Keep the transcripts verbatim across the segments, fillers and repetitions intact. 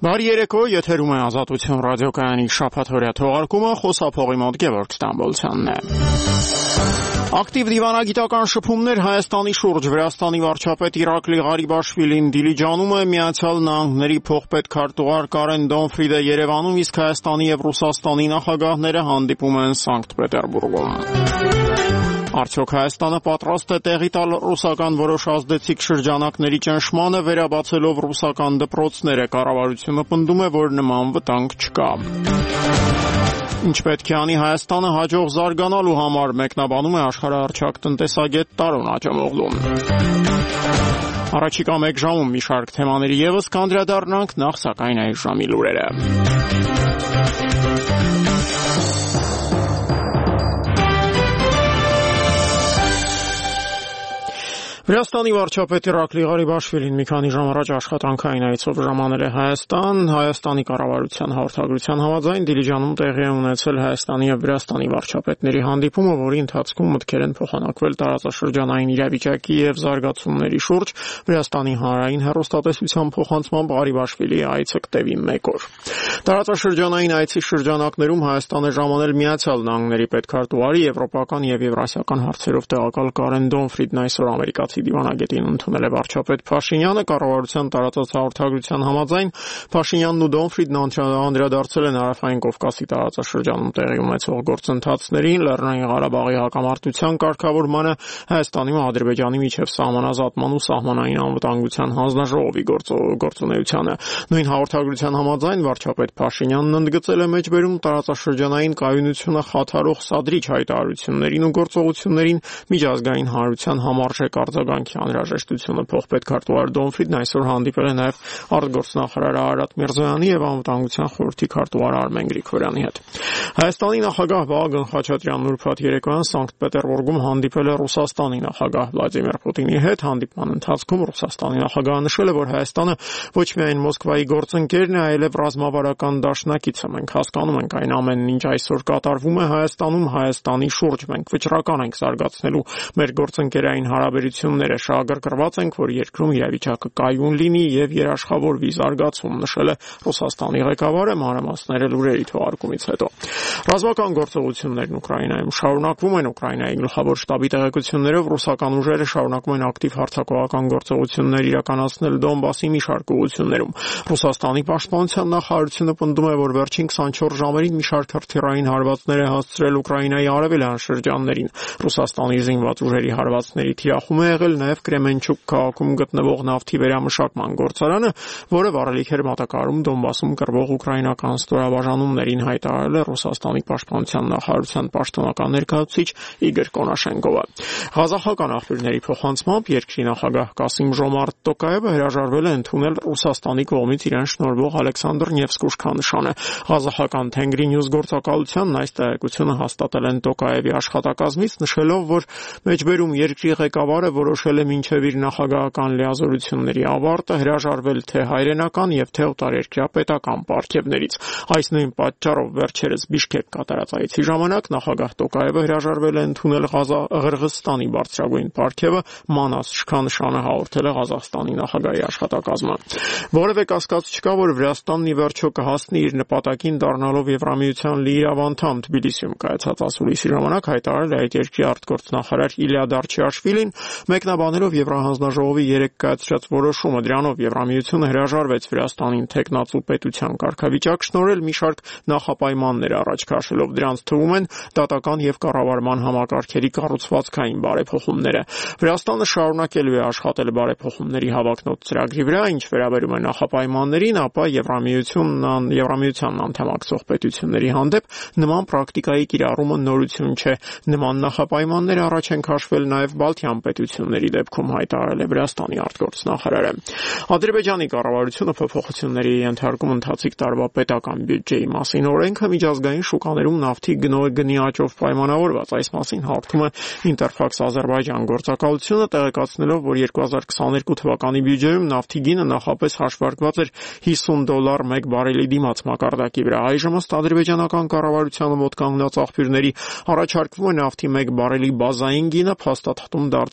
Բարի երեկո, եթերում է Ազատություն ռադիոկայանի շաբաթօրյա թողարկումը, խոսափողի մոտ Գևորգ Ստամբոլցյանն է։ Ակտիվ դիվանագիտական շփումներ Հայաստանի շուրջ Վրաստանի վարչապետ Իրակլի Ղարիբաշվիլին Դիլիջանում է, Միացյալ Նահանգների փոխպետքարտուղար Կարեն Դոնֆրիդը Երևանում, իսկ Հայաստանի եւ Ռուսաստանի նախագահները հանդիպում են Սանկտ Պետերբուրգում։ Արդյոք Հայաստանը պատրաստ է տեղի տալ ռուսական որոշ ազդեցիկ շրջանակների ճնշմանը, վերաբացելով ռուսական դպրոցները, կառավարությունը պնդում է, որ նման վտանգ չկա։ Ինչ պետք է անի Հայաստանը հաջող զարգանալու համար, մեկնաբանում է աշխարհահռչակ տնտեսագետ Տարոն Աջամօղլուն։ Առաջիկա մեկ ժամում մի շարք թեմաների ևս կանդրադառնանք, նախ սակայն այս ժամի լուրերը։ Վրաստանի վարչապետ Իրակլի Ղարիբաշվիլին մի քանի ժամ առաջ աշխատանքային այցով ժամանել է Հայաստան։ Հայաստանի կառավարության հաղորդագրության համաձայն Դիլիջանում տեղի է ունեցել Հայաստանի եւ Վրաստանի վարչապետների հանդիպումը, որի ընթացքում մտքեր են փոխանակվել տարածաշրջանային իրավիճակի եւ զարգացումների շուրջ։ Վրաստանի հանրային հեռուստատեսության փոխանցմամբ Ղարիբաշվիլիի այցը կտևի մեկ օր։ Տարածաշրջանային այցի շրջանակներում Հայաստան է ժամանել Միացյալ Նահանգների պետքարտուղարի եվրոպական եւ եվրասիական հարցերով տեղակալ Կարեն Դոնֆրիդն այսօր ամերիկացի դիվանագետին ընդունել է վարչապետ Փաշինյանը։ Կառավարության տարածած հաղորդագրության համաձայն Փաշինյանն ու Դոնֆրիդն անդրադարձել են Հարավային Կովկասի տարածաշրջանում տեղի ունեցող գործընթացներին, Լեռնային Ղարաբաղի հակամարտության կարգավորմանը, Հայաստանի ու Ադրբեջանի միջև սահմանազատման ու սահմանային անվտանգության հանձնաժողովի գործունեությանը։ Նույն հաղորդագրության համաձայն վարչապետ Փաշինյանն ընդգծել է մեջբերում տարածաշրջանային կայունությունը խաթարող սադրիչ հայտարարություններին ու գործողություններին միջազգային հանրության համարժեք արձագանքի անհրաժեշտությունը։ Փոխպետքարտուղար Դոնֆրիդն այսօր հանդիպել է նաև արտգործնախարար Արարատ Միրզոյանի եւ Անվտանգության խորհրդի քարտուղար Արմեն Գրիգորյանի հետ։ Հայաստանի նախագահ Վահագն Խաչատրյանն ուրբաթ երեկոյան Սանկտ Պետերբուրգում հանդիպել է Ռուսաստանի նախագահ Վլադիմիր Պուտինի հետ։ Հանդիպման ընթացքում Ռուսաստանի նախագահը նշել է, որ Հայաստանը ոչ միայն Մոսկվայի գործընկերն է, այլև ռազմավարական դաշնակիցը։ Մենք հասկանում ենք այն ամենն, ինչ այսօր կատարվում է Հայաստանում, Հայաստանի շուրջ։ Մենք վճռական ենք զարգացնելու մեր գործընկերային հարաբերությունները, շահագրգռված ենք, որ երկրում իրավիճակը կայուն լինի եւ երաշխավորվի զարգացում, նշել է Ռուսաստանի ղեկավարը, մանրամասները լուրերի թողարկումից հետո։ Ռազմական գործողություններն Ուկրաինայում շարունակվում են։ Ուկրաինայի գլխավոր շտաբի տեղեկություններով ռուսական ուժերը շարունակում են ակտիվ հարձակողական գործողություններ իրականացնել Դոնբասի մի շարք ուղղություններում։ Ռուսաստանի պաշտպանության նախարարությունը պնդում է, որ վերջին քսանչորս ժամերին մի շարք հրթիռային հարվածներ է հասցրել Ուկրաինայի արևելյան շրջաններին։ Ռուսաստանի զինված ուժերի հարվածների թիրախում է եղել նաև Կրեմենչուկ քաղաքում գտնվող նավթի վերամշակման գործարանը, որը վառելիքեր մատակարարում Դոնբասում կռվող ուկրաինական ստորաբաժանումներին, հայտարարել է Ռուսաստանի պաշտպանության նախարարության պաշտոնական ներկայացուցիչ Իգոր Կոնաշենկովը։ Ղազախական աղբյուրների փոխանցմամբ երկրի նախագահ Կասիմ Ժոմարտ Տոկաևը հրաժարվել է ընդունել Ռուսաստանի կողմից իրեն շնորհվող Ալեքսանդր Նևսկի նշանը։ Ղազախական Թենգրի Նյուզ գործակալությանն այս տեղեկությունը հաստատել են Տոկաևի աշխատակազմից, նշելով, որ մեջբերում երկրի ղեկավարը որոշել է մինչև իր նախագահական լիազորությունների ավարտը հրաժարվել թե հայրենական եւ թե օտարերկրյա պետական պարգևներից։ Այս նույն պատճառով վերջերս Բիշկեք կատարած այցի ժամանակ նախագահ Տոկաևը հրաժարվել է ընդունել Ղրղըզստանի բարձրագույն պարգևը Մանաս շքանշանը, հաղորդել է Ղազախստանի նախագահի աշխատակազմը։ Որևէ կասկած չկա, որ Վրաստանն ի վերջո կհասնի իր նպատակին դառնալով Եվրամիության լիիրավ անդամ։ Թբիլիսիում կայացած ասուլիսի ժամանակ հայտարարել է այդ երկրի արտգործնախարար Իլիա Դարչիաշվիլին, մեկնաբանելով Եվրահանձնաժողովի երեկ կայացրած որոշումը։ Դրանով Եվրամիությունը հրաժարվեց Վրաստանին թեկնածու պետության կարգավիճակ շնորհել, մի շարք նախապայմաններ առաջ քաշելով։ Դրանց թվում են դատական եւ կառավարման համակարգերի կառուցվածքային բարեփոխումները։ Վրաստանը շարունակելու է աշխատել բարեփոխումների հավակնոտ ծրագրի վրա, ինչ վերաբերում է նախապայմաններին, ապա Եվրամիությունն Եվրամիությանն անդամակցող պետությունների հանդեպ նման պրակտիկայի կիրառումը նորություն չէ։ Նման նախապայմաններ առաջ են քաշվել նաև Բալթյան պետությունների դեպքում, հայտարարել է Վրաստանի արտգործնախարարը։ Ադրբեջանի կառավարությունը փոփոխությունների ենթարկում ընթացիկ տարվա պետական բյուջեի մասին օրենքը միջազգային շուկաներում նավթի գնի աճով պայմանավորված։ Այս մասին հաղորդում է Interfax Azerbaijan գործակալությունը, տեղեկացնելով, որ երկու հազար քսաներկու թվականի բյուջեում նավթի գինը նախապես հաշվարկված էր հիսուն դոլար մեկ բարելի դիմաց մակարդակի վրա։ Այժմ ըստ ադրբեջանական կառավարությանը մոտ կանգնած աղբյուրների առաջարկվում է նավթի մեկ բարելի բազային գինը փաստաթղթում դարձնել յոթ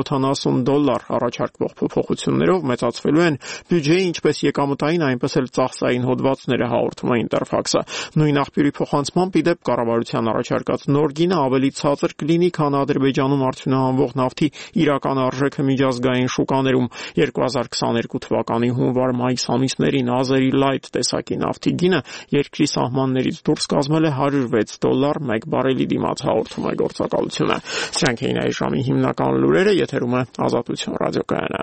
յոթանասուն դոլար առաջարկվող փոփոխություններով մեծացվելու են բյուջեի ինչպես եկամտային, այնպես էլ ծախսային հոդվածները, հաղորդում է Interfax-ը։ Նույն աղբյուրի փոխանցմամբ, ի դեպ, կառավարության առաջարկած նոր գինը ավելի ցածր կլինի, քան Ադրբեջանում արդյունահանվող նավթի իրական արժեքը միջազգային շուկաներում։ երկու հազար քսաներկու թվականի հունվար-մայիս ամիսներին Azeri Light տեսակի նավթի գինը երկրի սահմաններից դուրս կազմել է հարյուր վեց դոլար մեկ բարելի դիմաց, հաղորդում է գործակալությունը։ Սրանք էին այս ժամի հիմնական լուրերը, եթերում է Ազատություն ռադիոկայանը։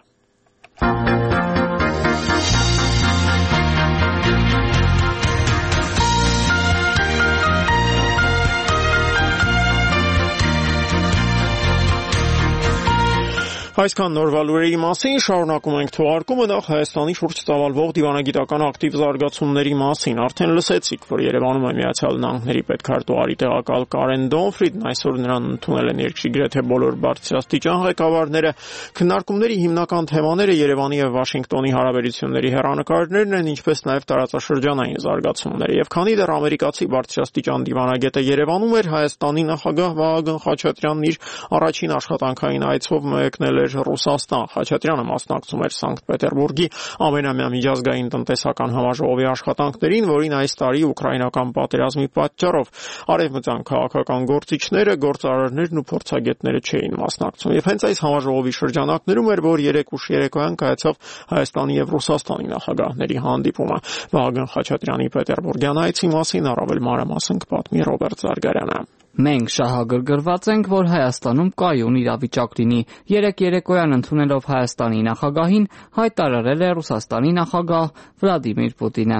Այսքան նորվա լուրերի մասին, շարունակում ենք թողարկումը նախ Հայաստանի շուրջ ծավալվող դիվանագիտական ակտիվ զարգացումների մասին։ Արդեն լսեցիք, որ Երևանում է Միացյալ Նահանգների պետքարտուղարի տեղակալ Կարեն Դոնֆրիդն, այսօր նրան ընդունել են երկրի գրեթե բոլոր բարձրաստիճան ղեկավարները։ Քննարկումների հիմնական թեմաները Երևանի եւ Վաշինգտոնի հարաբերությունների հեռանկարներն են, ինչպես նաեւ տարածաշրջանային զարգացումները։ Եվ քանի դեռ ամերիկացի բարձրաստիճան դիվանագետը Երևանում էր, Հայաստանի նախագահ Վահագն Խաչատրյանն իր առաջին աշխատանքային այցով մեկնել Ռուսաստան։ Խաչատրյանը մասնակցում էր Սանկտ Պետերբուրգի ամենամյա միջազգային տնտեսական համաժողովի աշխատանքներին, որին այս տարի ուկրաինական պատերազմի պատճառով արևմտյան քաղաքական գործիչները, գործարարներն ու փորձագետները չէին մասնակցում։ Եվ հենց այս համաժողովի շրջանակներում էր, որ երեք ուշ երեկոյան կայացավ Հայաստանի եւ Ռուսաստանի նախագահների հանդիպումը։ Վահագն Խաչատրյանի Պետերբուրգյան այցի մասին առավել մանրամասն կպատմի Ռոբերտ Զարգարյանը։ Մենք շահագրգռված ենք, որ Հայաստանում կայուն իրավիճակ լինի։ Երեք երեկոյան ընդունելով Հայաստանի նախագահին, հայտարարել է Ռուսաստանի նախագահ Վլադիմիր Պուտինը։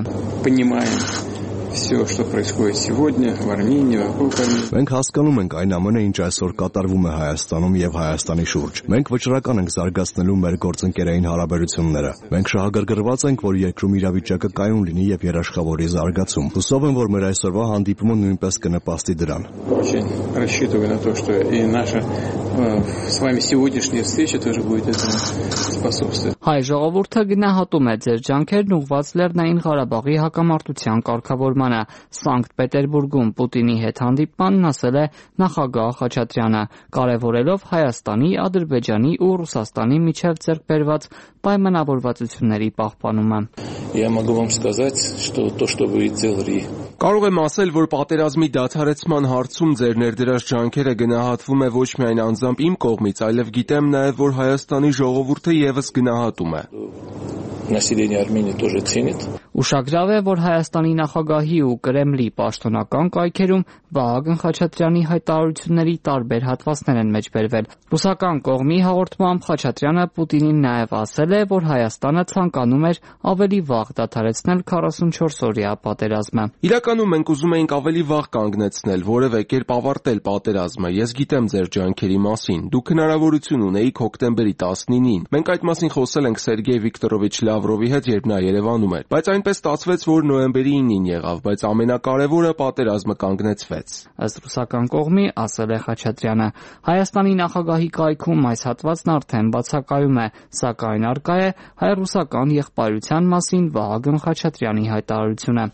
Все, что происходит сегодня в Армении, вокруг Армении. Մենք հասկանում ենք այն ամենը, ինչ այսօր կատարվում է Հայաստանում եւ Հայաստանի շուրջ։ Մենք վճռական ենք զարգացնելու մեր գործընկերային հարաբերությունները։ Մենք շահագրգռված ենք, որ երկրում իրավիճակը կայուն լինի եւ երաշխավորի զարգացում։ Հուսով եմ, որ մեր այսօրվա հանդիպումը նույնպես կնպաստի дыран. Очень рассчитываю на то, что и наша с вами сегодняшняя встреча тоже будет этому способствовать. Հայ ժողովուրդը գնահատում է ձեր ջանքերն ուղղված Լեռնային Ղարաբաղի հակամարտության կարգավորմանը։ Սանկտ Պետերբուրգում Պուտինի հետ հանդիպմանն ասել է նախագահ Խաչատրյանը, կարևորելով Հայաստանի, Ադրբեջանի ու Ռուսաստանի միջև ձեռք բերված պայմանավորվածությունների պահպանումը։ Я могу вам сказать, что то, что вы делали. Կարող եմ ասել, որ պատերազմի դադարեցման հարցում ձեր ներդրած ջանքերը գնահատվում է ոչ միայն անձամբ իմ կողմից, այլև գիտեմ նաև, որ Հայաստանի ժողովուրդը եւս գնահատում է։ Население Армении тоже ценит. Ուշագրավ է, որ Հայաստանի նախագահի ու Կրեմլի պաշտոնական կայքերում Վահագն Խաչատրյանի հայտարարությունների տարբեր հատվածներ են մեջբերվել։ Ռուսական կողմի հաղորդմամբ Խաչատրյանը Պուտինին նաև ասել է, որ Հայաստանը ցանկանում էր ավելի վաղ դադարեցնել քառասունչորս օրյա պատերազմը։ Իրականում մենք ուզում էինք ավելի վաղ կանգնեցնել, որևէ կերպ ավարտել պատերազմը։ Ես գիտեմ ձեր ջանքերի մասին։ Դուք հնարավորություն ունեիք հոկտեմբերի տասնինին։ Մենք այդ մասին խոսել ենք Սերգեյ Վիկտորովիչ Լավրովի հետ, երբ նա Երևանում էր, բայց այնպես ստացվեց, որ նոյեմբերի ինին եղավ, բայց ամենակարևորը պատերազմը կանգնեցվեց։ Ըստ ռուսական կողմի, ասել է Խաչատրյանը, Հայաստանի նախագահի կայքում այս հատվածն արդեն բացակայում է, սակայն արկա է հայ-ռուսական եղբայրության մասին Վահագն Խաչատրյանի հայտարարությունը։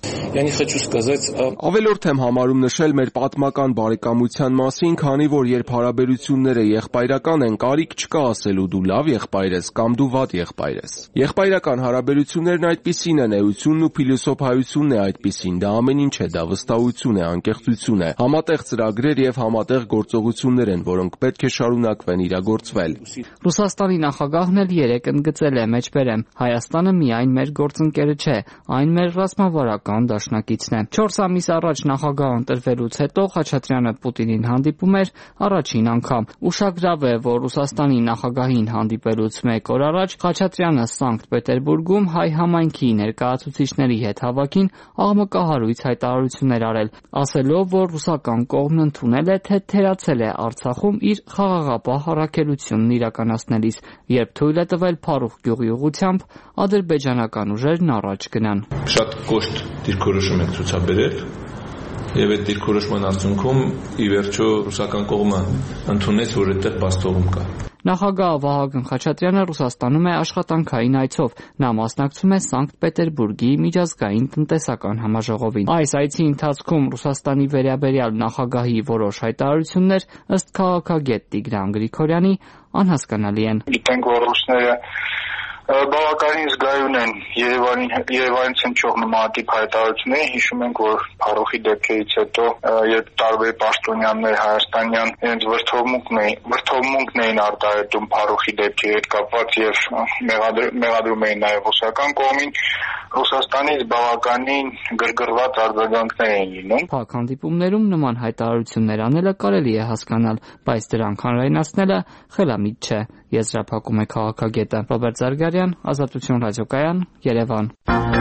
Ավելորդ եմ համարում նշել մեր պատմական բարեկամության մասին, քանի որ երբ հարաբերությունները եղբայրական են, կարիք չկա ասելու դու լավ եղբայր ես կամ դու վատ եղբայր ես։ Եղբայրական հարաբերություններն այդպիսին են, էությունն ու փիլիսոփայությունն է այդպիսին, դա ամեն ինչ է, դա վստահություն է, անկեղծություն է, համատեղ ծրագրեր եւ համատեղ գործողություններ են, որոնք պետք է շարունակվեն իրագործվել։ Ռուսաստանի նախագահն էլ երեկ ընդգծել է մեջբերեմ, Հայաստանը միայն մեր գործընկերը չէ, այն մեր ռազմավարական դաշնակիցն է։ Չորս ամիս առաջ նախագահ ընտրվելուց հետո Խաչատրյանը Պուտինին հանդիպում էր առաջին անգամ։ Ուշագրավ է, որ Ռուսաստանի նախագահին հանդիպելուց մեկ օր առաջ Խաչատրյանը Սանկտ Պետերբուրգում հայ համայնքի ներկայացուցիչների հետ հավաքին աղմկահարույց հայտարարություններ արել, ասելով, որ ռուսական կողմն ընդունել է, թե թերացել է Արցախում իր խաղաղապահ առաքելությունն իրականացնելիս, երբ թույլ է տվել Փարուխ գյուղի ուղղությամբ ադրբեջանական ուժերն առաջ գնան։ Շատ կոշտ դիրքորոշում ենք ցուցաբերել եւ այդ դիրքորոշման արդյունքում ի վերջո ռուսական կողմը ընդունեց, որ այդտեղ բաց թողում կա։ Նախագահ Վահագն Խաչատրյանը Ռուսաստանում է աշխատանքային այցով։ Նա մասնակցում է Սանկտ Պետերբուրգի միջազգային տնտեսական համաժողովին։ Այս այցի ընթացքում Ռուսաստանի վերաբերյալ նախագահի որոշ հայտարարություններ ըստ քաղաքագետ Տիգրան Գրիգորյանի անհասկանալի են։ Գիտենք, որ ռուսները բավականին զգայուն են Երևանի Երևանից հնչող նմանատիպ հայտարարությունների։ Հիշում ենք, որ Փարոխի դեպքերից հետո, երբ տարբեր պաշտոնյաներ հայաստանյան իրենց վրդովմունքն էին արտահայտում Փարոխի դեպքերի հետ կապված եւ մեղադրում էին նաեւ ռուսական կողմին, Ռուսաստանից բավականին գրգռված արձագանքներ էին լինում։ Փակ հանդիպումներում նման հայտարարություններ անելը կարելի է հասկանալ, բայց դրանք հանրայնացնելը խելամիտ չէ, եզրափակում է քաղաքագետը։ Ռոբերտ Զարգարյան, Ազատություն ռադիոկայան, Երևան։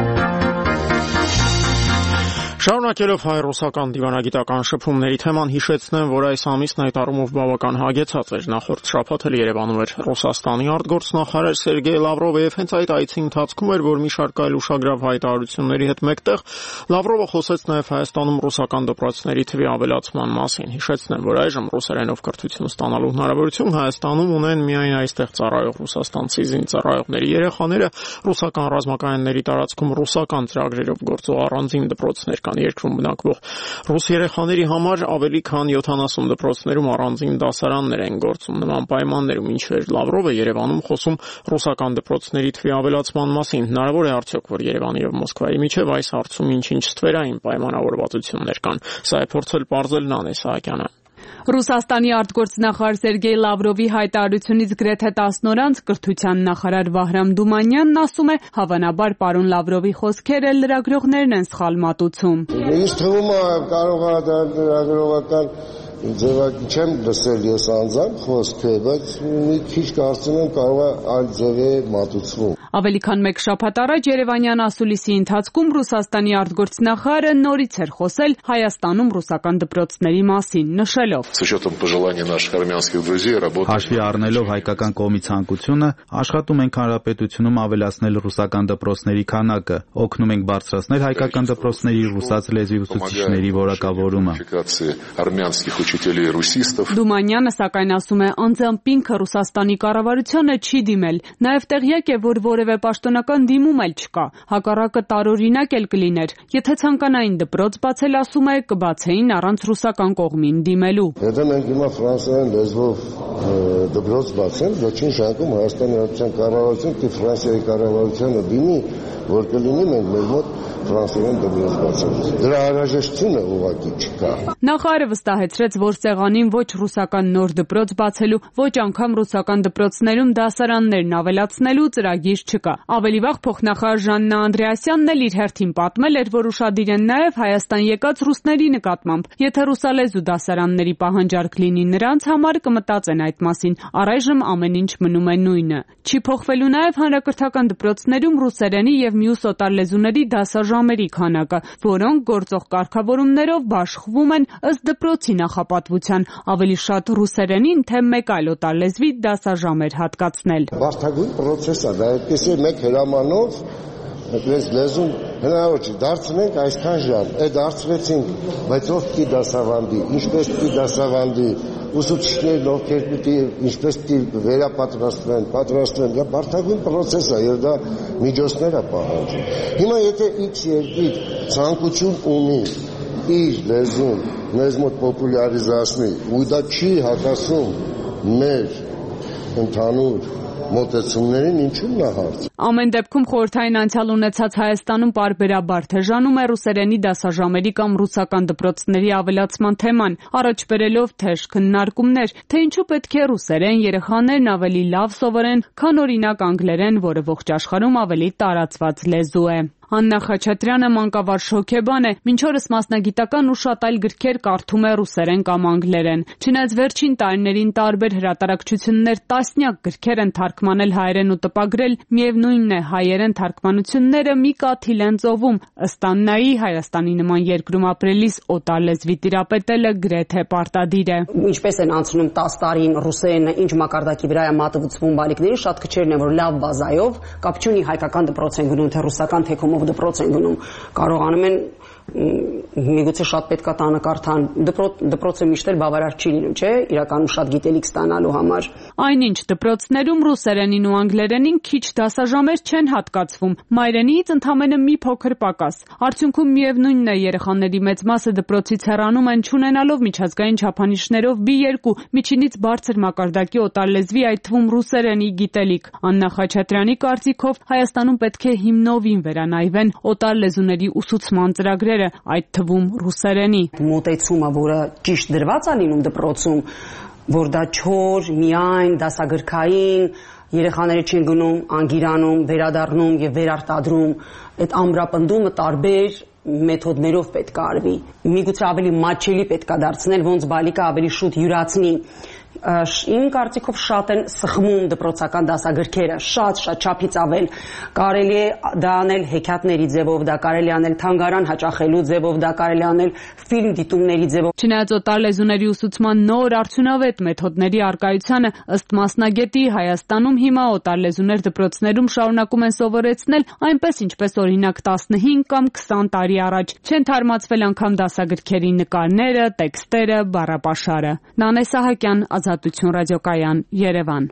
Շարունակելով հայ-ռուսական դիվանագիտական շփումների թեման, հիշեցնեմ, որ այս ամիսն այդ առումով բավական հագեցած էր։ Նախորդ շաբաթ էլ Երևանում էր Ռուսաստանի արտգործնախարար Սերգեյ Լավրովը, եւ հենց այդ այցի ընթացքում էր, որ մի շարք այլ ուշագրավ հայտարարությունների հետ մեկտեղ Լավրովը խոսեց նաեւ Հայաստանում ռուսական դպրոցների թվի ավելացման մասին։ Հիշեցնեմ, որ այժմ ռուսերենով կրթություն ստանալու հնարավորություն Հայաստանում ունեն միայն այստեղ ծառայող ռուսաստանցի զինծառայողների երեխաները, ռուսական ռազմակայանների տարածքում ռուսական ծրագրերով գործող առանձին դպրոցներ կան երկրում բնակվող ռուս երեխաների համար ավելի քան յոթանասուն դպրոցներում առանձին դասարաններ են գործում։ Նման պայմաններում ինչու էր Լավրովը Երևանում խոսում ռուսական դպրոցների թվի ավելացման մասին։ Հնարավոր է արդյոք, որ Երևանի եւ Մոսկվայի միջև այս հարցում ինչ-ինչ ստվերային պայմանավորվածություններ կան։ Սա է փորձել պարզել Նանե Սահակյանը։ Ռուսաստանի արտգործնախարար Սերգեյ Լավրովի հայտարարությունից գրեթե տասն օր անց կրթության նախարար Վահրամ Դումանյանն ասում է, հավանաբար պարոն Լավրովի խոսքերը լրագրողներն են սխալ մատուցում։ Ինձ թվում է կարող է դա լրագրողական ձևակի չեմ լսել ես անձամբ խոսքը, բայց մի քիչ կարծում եմ կարող է այլ ձև է մատուցվում։ Ավելի քան մեկ շաբաթ առաջ Երևանյան ասուլիսի ընթացքում Ռուսաստանի արտգործնախարարը նորից էր խոսել Հայաստանում ռուսական դպրոցների մասին, նշելով. Հաշվի առնելով հայկական կողմի ցանկությունը, աշխատում ենք հանրապետությունում ավելացնել ռուսական դպրոցների քանակը, օգնում ենք բարձրացնել հայկական դպրոցների ռուսաց լեզվի ուսուցիչների որակավորումը։ Դումանյանը սակայն ասում է, անձամբ ինքը Ռուսաստանի կառավարությանը չի դիմել, նաև տեղյակ է, որ որևէ պաշտոնական դիմում էլ չկա, հակառակը տարօրինակ էլ կլիներ, եթե ցանկանային դպրոց բացել, ասում է, կբացեին առանց ռուսական կողմին դիմելու։ Եթե մենք հիմա ֆրանսերեն լեզվով դպրոց բացենք, վերջին ժամանակում Հայաստանի Հանրապետության կառավարությունը թե Ֆրանսիայի կառավարությունը դիմի, որ կլինի մենք մեր մոտ ֆրանսերեն դպրոց բացենք։ Դրա անհրաժեշտությունը ուղղակի չկա։ Նախարարը վստահեցրեց, որ սեղանին ոչ ռուսական նոր դպրոց բացելու, ոչ անգամ ռուսական դպրոցներում դասարաններն ավելացնելու ծրագիր չկա։ Ավելի վաղ փոխնախարար Ժաննա Անդրեասյանն էլ իր հերթին պատմել էր, որ ուշադիր են նաև Հայաստան եկած ռուսների նկատմամբ։ Եթե ռուսալեզու դասարանների պահանջարկ լինի նրանց համար, կմտածեն այդ մասին։ Առայժմ ամեն ինչ մնում է նույնը։ Չի փոխվելու նաև հանրակրթական դպրոցներում ռուսերենի եւ մյուս օտարլեզուների դասաժամերի քանակը, որոնք գործող կարգավորումներով բաշխվում են ըստ դպրոցի նախապատվության, ավելի շատ ռուսերենին, թե մեկ այլ օտարլեզվի դասաժամեր հատկացնել։ Բարդագույն process է, դա այդպես է մեկ հրամանով Այդպես լեզուն հնարավոր չի, դարձնենք այսքան ժամ, է դարձրեցինք, բայց ով պիտի դասավանդի, ինչպես պիտի դասավանդի, ուսուցիչներն ովքեր պիտի, ինչպես պիտի վերապատրաստվեն, պատրաստվեն, դա բարդագույն process է, եւ դա միջոցներ է պահանջում։ Հիմա եթե X երկիր ցանկություն ունի իր լեզուն մեզ մոտ պոպուլյարիզացնի, ու դա չի հակասում մեր ընդհանուր մոտեցումներին, ինչու՞ն է հարց։ Ամեն դեպքում խորհրդային անցյալ ունեցած Հայաստանում պարբերաբար թեժանում է ռուսերենի դասաժամերի կամ ռուսական դպրոցների ավելացման թեման, առաջ բերելով թեժ քննարկումներ, թե ինչու պետք է ռուսերեն երեխաներն ավելի լավ սովորեն, քան օրինակ անգլերեն, որը ողջ աշխարհում ավելի տարածված լեզու է։ Աննա Խաչատրյանը մանկավարժ հոգեբան է, մինչ օրս մասնագիտական ու շատ այլ գրքեր կարդում է ռուսերեն կամ անգլերեն։ Չնայած վերջին տարիներին տարբեր հրատարակչություններ տասնյակ գրքեր են թարգմանել հայերեն ու տպագրել, միևնույնն է, հայերեն թարգմանությունները մի կաթիլ են ծովում։ Ըստ Աննայի, Հայաստանի նման երկրում ապրելիս օտարլեզվի տիրապետելը գրեթե պարտադիր է։ Ինչպես են անցնում տասը տարին ռուսերենը ինչ մակարդակի վրա է մատուցվում բալիկների, շատ քչերն են, որ լավ բազայով կապ չունի հայկական դպրոց են գնում, թե ռուսական թեքումով դպրոց են գնում, կարողանում են միգուցե շատ պետքա տանը կարդան, դպրոցը միշտ էլ բավարար չի լինում, չէ, իրականում շատ գիտելիք ստանալու համար։ Այնինչ դպրոցներում ռուսերենին ու անգլերենին քիչ դասաժամեր չեն հատկացվում, մայրենիից ընդամենը մի փոքր պակաս։ Արդյունքում միևնույնն է, երեխաների մեծ մասը դպրոցից հեռանում են, չունենալով միջազգային չափանիշներով բի երկու միջինից բարձր մակարդակի օտարլեզվի, այդ թվում ռուսերենի գիտելիք։ Աննա Խաչատրյանի կարծիքով Հայաստանում պետք է հիմնովին վերանայվեն օտար լեզուների ուսուցման ծրագրերը, այդ թվում ռուսերենի։ Մոտեցումը, որը ճիշտ դրված է լինում դպրոցում, որ դա չոր, միայն դասագրքային, երեխաները չեն գնում, անգիրանում, վերադառնում եւ վերարտադրում, այդ ամրապնդումը տարբեր մեթոդներով պետք է արվի։ Միգուցե ավելի մատչելի պետք է դարձնել, ոնց բալիկը ավելի շուտ յուրացնի։ Իմ կարծիքով շատ են սխմում դպրոցական դասագրքերը, շատ-շատ չափից ավել։ Կարելի է դա անել հեքիաթների ձևով, դա կարելի անել թանգարան հաճախելու ձևով, դա կարելի անել ֆիլմ դիտումների ձևով։ Չնայած օտար լեզուների ուսուցման նոր արդյունավետ մեթոդների առկայությանը, ըստ մասնագետի, Հայաստանում հիմա օտար լեզուներ դպրոցներում շարունակում են սովորեցնել այնպես, ինչպես օրինակ տասնհինգ կամ քսան տարի առաջ։ Չեն թարմացվել անգամ դասագրքերի նկարները, տեքստերը, բառապաշարը։ Նանե Սահակյան, Ազատություն ռադիոկայան, Երևան։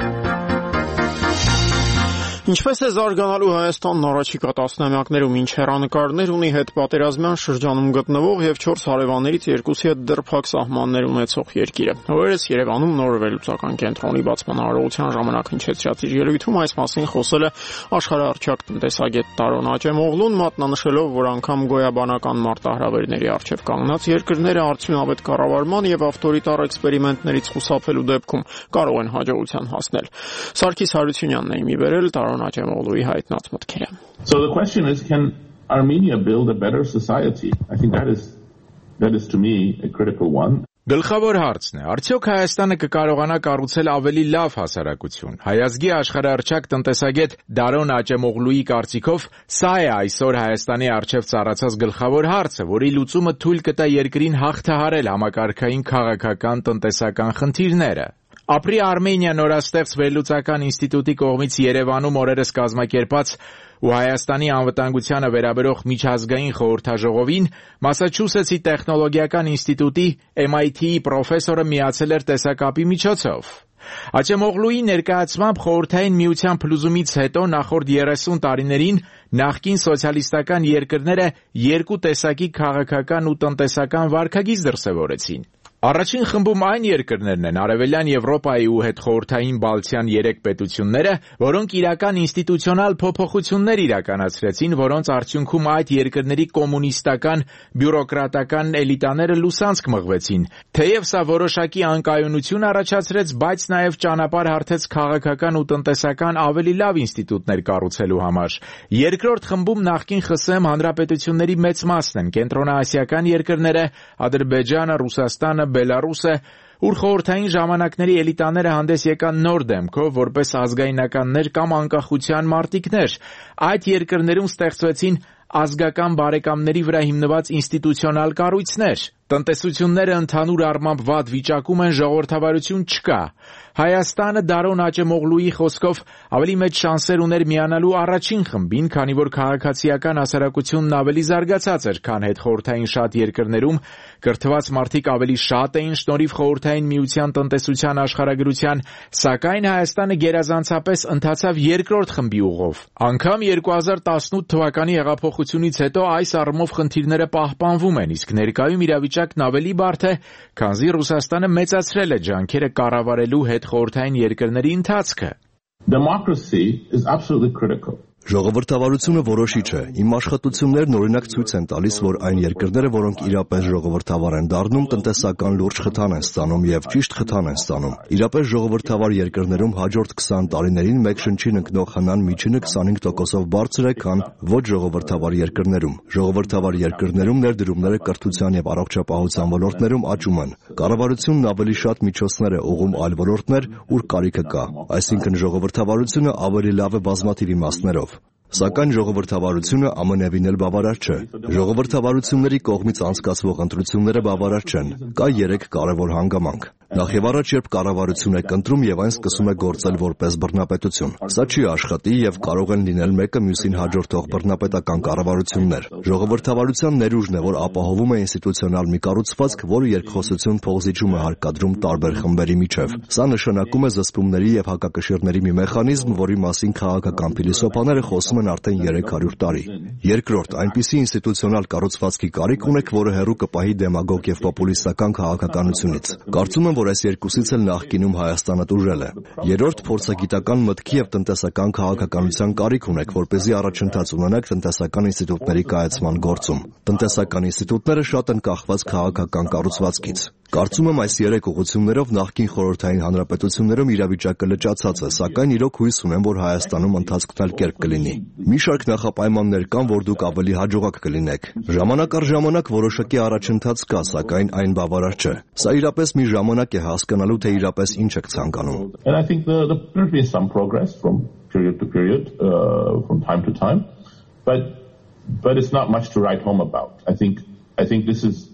Ինչպես է զարգանալու Հայաստանն առաջիկա տասնամյակներում, ինչ հեռանկարներ ունի հետպատերազմյան շրջանում գտնվող եւ չորս հարևաններից երկուսի հետ դեռ փակ սահմաններ ունեցող երկիրը։ Օրերս Երևանում նոր վերլուծական կենտրոնի բացման արարողության ժամանակ հնչեցրած իր ելույթում այս մասին խոսել է աշխարհահռչակ տնտեսագետ Տարոն Աճեմօղլուն, մատնանշելով, որ անգամ գոյաբանական մարտահրավերների առջև կանգնած երկրները արդյունավետ կառավարման եւ ավտորիտար էքսպերիմենտներից խուսափելու դեպքում կարող են հաջողության հասնել։ Սարգիս Հարությունյանն է իմի բերել Աճեմօղլուի հայտնած մտքերը։ So the question is, can Armenia build a better society? I think that is that is to me a critical one. Գլխավոր հարցն է, արդյոք Հայաստանը կկարողանա կառուցել ավելի լավ հասարակություն։ Հայազգի աշխարհահռչակ տնտեսագետ Տարոն Աճեմօղլուի կարծիքով սա է այսօր Հայաստանի առջև ծառացած գլխավոր հարցը, որի լուծումը թույլ կտա երկրին հաղթահարել համակարգային քաղաքական տնտեսական խնդիրները։ Ապրի Արմենիա նորաստեղծ վերլուծական ինստիտուտի կողմից Երևանում օրերս կազմակերպած ու Հայաստանի անվտանգությանը վերաբերող միջազգային խորհրդաժողովին Մասաչուսեթսի տեխնոլոգիական ինստիտուտի Էմ Այ Թի պրոֆեսորը միացել էր տեսակապի միջոցով։ Աճեմօղլուի ներկայացմամբ Խորհրդային Միության փլուզումից հետո նախորդ երեսուն տարիներին նախկին սոցիալիստական երկրները երկու տեսակի քաղաքական ու տնտեսական վարքագիծ դրսևորեցին։ Առաջին խմբում այն երկրներն են Արևելյան Եվրոպայի ու հետխորհրդային Բալթյան երեք պետությունները, որոնք իրական ինստիտուցիոնալ փոփոխություններ իրականացրեցին, որոնց արդյունքում այդ երկրների կոմունիստական, բյուրոկրատական էլիտաները լուսանցք մղվեցին։ Թեև սա որոշակի անկայունություն առաջացրեց, բայց նաև ճանապարհ հարթեց քաղաքական ու տնտեսական ավելի լավ ինստիտուտներ կառուցելու համար։ Երկրորդ խմբում նախկին ԽՍՀՄ հանրապետությունների մեծ մասն են, կենտրոնաասիական երկրները, Ադրբեջանը, Ռուսաստանը, Բելարուսը, ուր խորհրդային ժամանակների էլիտաները հանդես եկան նոր դեմքով, որպես ազգայնականներ կամ անկախության մարտիկներ։ Այդ երկրներում ստեղծվեցին ազգական բարեկամների վրա հիմնված ինստիտուցիոնալ կառույցներ։ Տնտեսությունները ընդհանուր առմամբ վատ վիճակում են, ժողովրդավարություն չկա։ Հայաստանը Տարոն Աճեմօղլուի խոսքով ավելի մեծ շանսեր ուներ միանալու առաջին խմբին, քանի որ քաղաքացիական հասարակությունն ավելի զարգացած էր, քան հետխորհրդային շատ երկրներում, կրթված մարդիկ ավելի շատ էին շնորհիվ Խորհրդային Միության տնտեսության աշխարհագրության, սակայն Հայաստանը գերազանցապես ընթացավ երկրորդ խմբի ուղով։ Անգամ երկու հազար տասնութ թվականի հեղափոխությունից հետո այս առումով խնդիրները պահպանվում են, իսկ ներկայում իրավիճակն ավելի բարդ է, քանզի Ռուսաստանը մեծացրել է ջանքերը կառավարելու հետխորհրդային երկրների ընթացքը։ Democracy is absolutely critical. Ժողովրդավարությունը որոշիչ է։ Իմ աշխատություններն օրինակ ցույց են տալիս, որ այն երկրները, որոնք իրապես ժողովրդավար են դառնում, տնտեսական լուրջ խթան են ստանում եւ ճիշտ խթան են ստանում։ Իրապես ժողովրդավար երկրներում հաջորդ քսան տարիներին մեկ շնչին ընկնող հնան միջինը քսանհինգ տոկոսով բարձր է, քան ոչ ժողովրդավար երկրներում։ Ժողովրդավար երկրներում ներդրումները կրթության եւ առողջապահության ոլորտներում աճում են։ Կառավարությունն ավելի շատ միջոցներ է ուղղում այլ ոլորտներ, ուր կարիքը կա։ Այսինքն ժողովրդավարությունը ավելի լավ է բազմաթիվ իմաստներով։ Սակայն ժողովրդավարությունը ամենևին էլ բավարար չէ։ Ժողովրդավարությունների կողմից անցկացվող ընտրությունները բավարար չեն։ Կա երեք կարևոր հանգամանք։ Նախ եւ առաջ, երբ կառավարություն եք ընտրում եւ այն սկսում է գործել որպես բռնապետություն, սա չի աշխատի եւ կարող են լինել մեկը մյուսին հաջորդող բռնապետական կառավարություններ։ Ժողովրդավարության ներուժն է, որ ապահովում է ինստիտուցիոնալ մի կառուցվածք, որը երկխոսություն փոխզիջում է հարկադրում տարբեր խմբերի միջև։ Սա նշանակում է զսպումների եւ հակակշիռների մի մեխանիզմ, որի մասին քաղաքական փիլիսոփաները խոսում են արդեն երեք հարյուր տարի։ Երկրորդ, այնպիսի ինստիտուցիոնալ կառուցվածքի կարիք ունեք, որը հեռու կպահի դեմագոգ եւ պոպուլիստական քաղաքականությունից։ Կարծում եմ, որ այս երկուսից էլ նախկինում Հայաստանը տուժել է։ Երրորդ, փորձագիտական մտքի եւ տնտեսական քաղաքականության կարիք ունեք, որպեսզի առաջընթաց ունենաք տնտեսական ինստիտուտների կայացման գործում։ Տնտեսական ինստիտուտները շատ են կախված քաղաքական կառուցվածքից։ Կարծում եմ, այս երեք ուղղություններով նախկին խորհրդային հանրապետություններում իրավիճակը լճացած է, սակայն իրոք հույս ունեմ, որ Հայաստանում ընթացքն էլ կերպ կլինի։ Մի շարք նախապայմաններ կան, որ դուք ավելի հաջողակ կլինեք։ Ժամանակ առ ժամանակ որոշակի առաջընթաց կա, սակայն այն բավարար չէ։ Սա իրապես մի ժամանակ է հասկանալու, թե իրապես ինչ եք ցանկանում։ And I think the, the, there's been some progress from period to period, uh, from time to time, but but it's not much to write home about. I think I think this is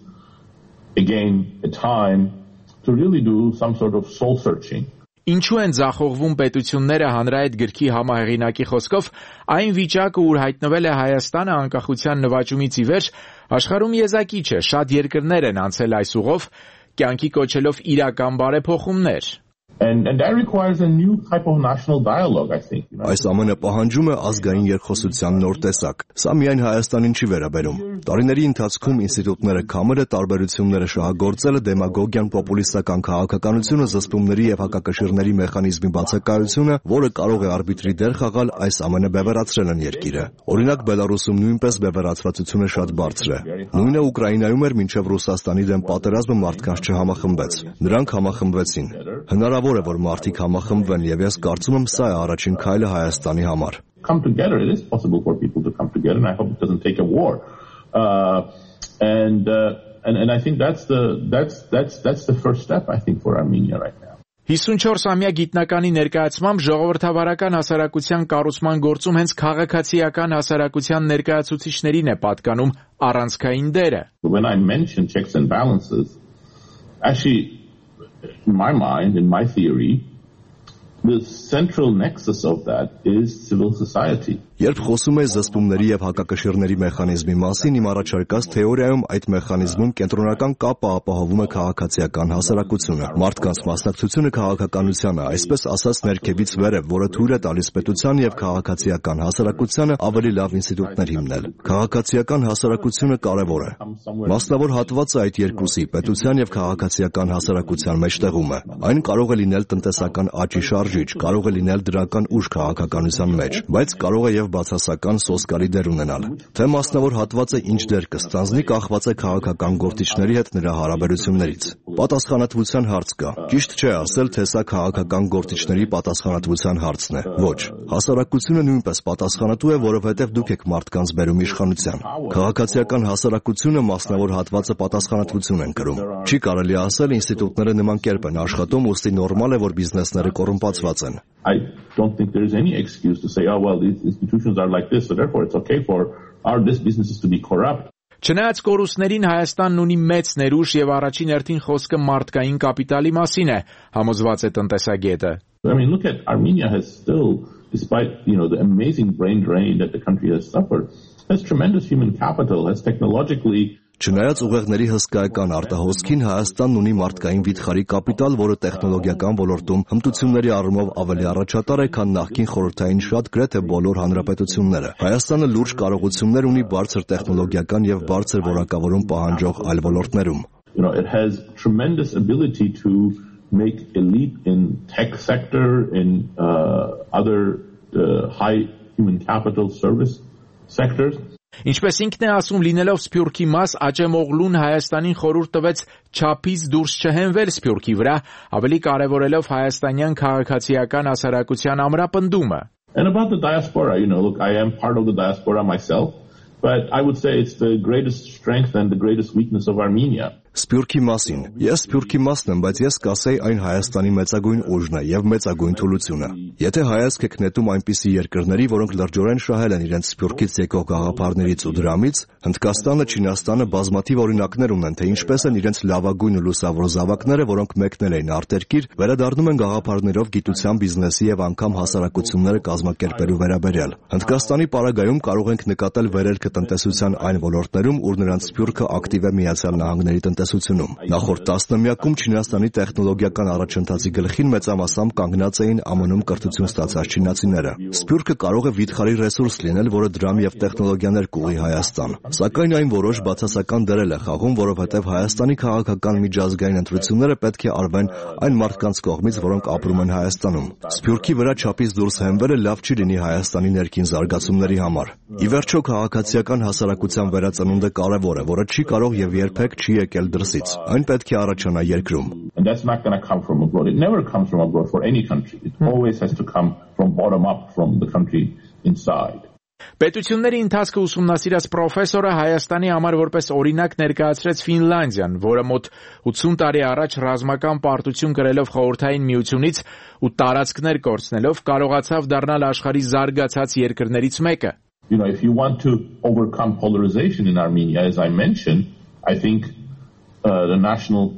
again a time to really do some sort of soul searching. Ինչու են ձախողվում պետությունները հանրայդ գրքի համահեղինակի խոսքով, այն վիճակը, ուր հայտնվել է Հայաստանը անկախության նվաճումից ի վեր, աշխարհում եզակի չէ, շատ երկրներ են անցել այս ուղով, կյանքի կոչելով իրական բարեփոխումներ։ And, and that requires a new type of national dialogue, I think. You know? Այս ամենը պահանջում է ազգային երկխոսության նոր տեսակ։ Սա միայն Հայաստանին չի վերաբերում։ Տարիների ընթացքում ինստիտուտները քամերը, տարբերությունները շահագործելը, դեմագոգիան, պոպուլիստական քաղաքականությունը, զսպումների եւ հակակշիռների մեխանիզմի բացակայությունը, որը կարող է արբիտրի դեր խաղալ, այս ամենը բևեռացրել են երկիրը։ Օրինակ Բելարուսում նույնպես բևեռացվածությունը շատ բարձր է։ Նույնը Ուկրաինայում էր մինչև Ռուսաստանի դեմ պատերազմը մարդկանց չհամախմբեց։ Նրանք համախմբվեցին։ Հնարավոր է, որ մարդիկ համախմբվեն, եւ ես կարծում եմ, սա է առաջին քայլը Հայաստանի համար։ Come together, it is possible for people to come together, and I hope it doesn't take a war. Uh, and, uh, and and I think that's the that's that's that's the first step, I think, for Armenia right now. հիսունչորս-ամյա գիտնականի ներկայացմամբ ժողովրդավարական հասարակության կառուցման գործում հենց քաղաքացիական հասարակության ներկայացուցիչներին է պատկանում առանցքային դերը։ When I mention checks and balances, actually, in my mind, in my theory, the central nexus of that is civil society. Երբ խոսում է զսպումների եւ հակակշիռների մեխանիզմի մասին, իմ առաջարկած թեորիայում այդ մեխանիզմում կենտրոնական կապը ապահովում է քաղաքացիական հասարակությունը։ Մարդկանց մասնակցությունը քաղաքականությանը, այսպես ասած, ներքևից վերև, որը թույլ է տալիս պետության եւ քաղաքացիական հասարակությանը ավելի լավ ինստիտուտներ հիմնել։ Քաղաքացիական հասարակությունը կարեւոր է։ Մասնավոր հատվածը այդ երկուսի, պետության եւ քաղաքացիական հասարակության մեջտեղում է։ Այն կարող է լինել տնտեսական աճի շարժիչ, կարող է լինել դրական ուժ քաղաքականության մեջ, բայց կարող է եւ բացասական սոսկալի դեր ունենալ։ Թե մասնավոր հատվածը ինչ դեր կստանձնի, կախված է քաղաքական գործիչների հետ նրա հարաբերություններից։ Պատասխանատվության հարց կա։ Ճիշտ չէ ասել, թե սա քաղաքական գործիչների պատասխանատվության հարցն է։ Ոչ, հասարակությունը նույնպես պատասխանատու է, որովհետև դուք եք մարդկանց բերում իշխանության։ Քաղաքացիական հասարակությունը մասնավոր հատվածը պատասխանատվություն են կրում։ Չի կարելի ասել ինստիտուտները նման կերպ են աշխատում, ուստի նորմալ է, որ բիզնեսները կոռումպացված են։ I don't think there is any excuse to say, oh, well, these institutions are like this, so therefore it's okay for our this businesses to be corrupt. Չնայած կորուստներին Հայաստանն ունի մեծ ներուժ եւ առաջին հերթին խոսքը մարդկային կապիտալի մասին է, համոզված է տնտեսագետը։ I mean, look at Armenia has still, despite, you know, the amazing brain drain that the country has suffered, has tremendous human capital, has technologically Չնայած ուղեղների հսկայական արտահոսքին, Հայաստանն ունի մարդկային վիթխարի կապիտալ, որը տեխնոլոգիական ոլորտում հմտությունների առումով ավելի առաջատար է, քան նախկին խորհրդային շատ գրեթե բոլոր հանրապետությունները։ Հայաստանը լուրջ կարողություններ ունի բարձր տեխնոլոգիական եւ բարձր որակավորում պահանջող այլ ոլորտներում։ You know, it has tremendous ability to make a leap in tech sector, in uh, other uh, high human capital service sectors. Ինչպես ինքն է ասում, լինելով Սփյուռքի մաս, Աճեմօղլուն Հայաստանին խորհուրդ տվեց չափից դուրս չհենվել Սփյուռքի վրա, ավելի կարևորելով հայաստանյան քաղաքացիական հասարակության ամրապնդումը։ And about the diaspora, you know, look, I am part of the diaspora myself, but I would say it's the greatest strength and the greatest weakness of Armenia. Սփյուռքի մասին։ Ես Սփյուռքի մասն եմ, բայց ես կասեի այն Հայաստանի մեծագույն ուժն է եւ մեծագույն թուլությունը։ Եթե հայացք եք նետում այնպիսի երկրների, որոնք լրջորեն շահել են իրենց Սփյուռքից եկող գաղափարներից ու դրամից, Հնդկաստանը, Չինաստանը բազմաթիվ օրինակներ ունեն, թե ինչպես են իրենց լավագույն ու լուսավոր զավակները, որոնք մեկնել էին արտերկիր, վերադառնում են գաղափարներով գիտության, բիզնեսի եւ անգամ հասարակությունները կազմակերպելու վերաբերյալ։ Հնդկաստանի պարագայում կարող ենք նկատել վերելքը տնտեսության այն ոլորտներում, ուր նրանց Սփյուռքը ակտիվ է Միացյալ Նահանգների տնտեսությունում։ Նախորդ տասնամյակում Չինաստանի տեխնոլոգիական առաջընթացի գլխին մեծամասամբ կանգնած էին Ամն-ում կրթություն ստացած չինացիները։ Սփյուռքը կարող է վիթխարի ռեսուրս լինել, որը դրամ եւ տեխնոլոգիաներ կուղի Հայաստան։ Սակայն այն որոշ բացասական դեր է խաղում, որովհետեւ Հայաստանի քաղաքական միջազգային ընտրությունները պետք է արվեն այն մարդկանց կողմից, որոնք ապրում են Հայաստանում։ Սփյուռքի վրա չափից դուրս հենվելը լավ չի լինի Հայաստանի ներքին զարգացումների համար։ Ի վերջո քաղաքացիական հասարակության վերածնունդը կարևոր է, որը չի կարող եւ երբեք չի եկել դրսից։ Այն պետք է առաջանա երկրում։ And that's not going to come from abroad. It never comes from abroad for any country. It always has to come from bottom up, from the country inside. Պետությունների ընթացքը ուսումնասիրած պրոֆեսորը Հայաստանի համար որպես օրինակ ներկայացրեց Ֆինլանդիան, որը մոտ ութսուն տարի առաջ ռազմական պարտություն կրելով Խորհրդային Միությունից ու տարածքներ կորցնելով կարողացավ դառնալ աշխարհի զարգացած երկրներից մեկը։ You know, if you want to overcome polarization in Armenia, as I mentioned, I think uh, the national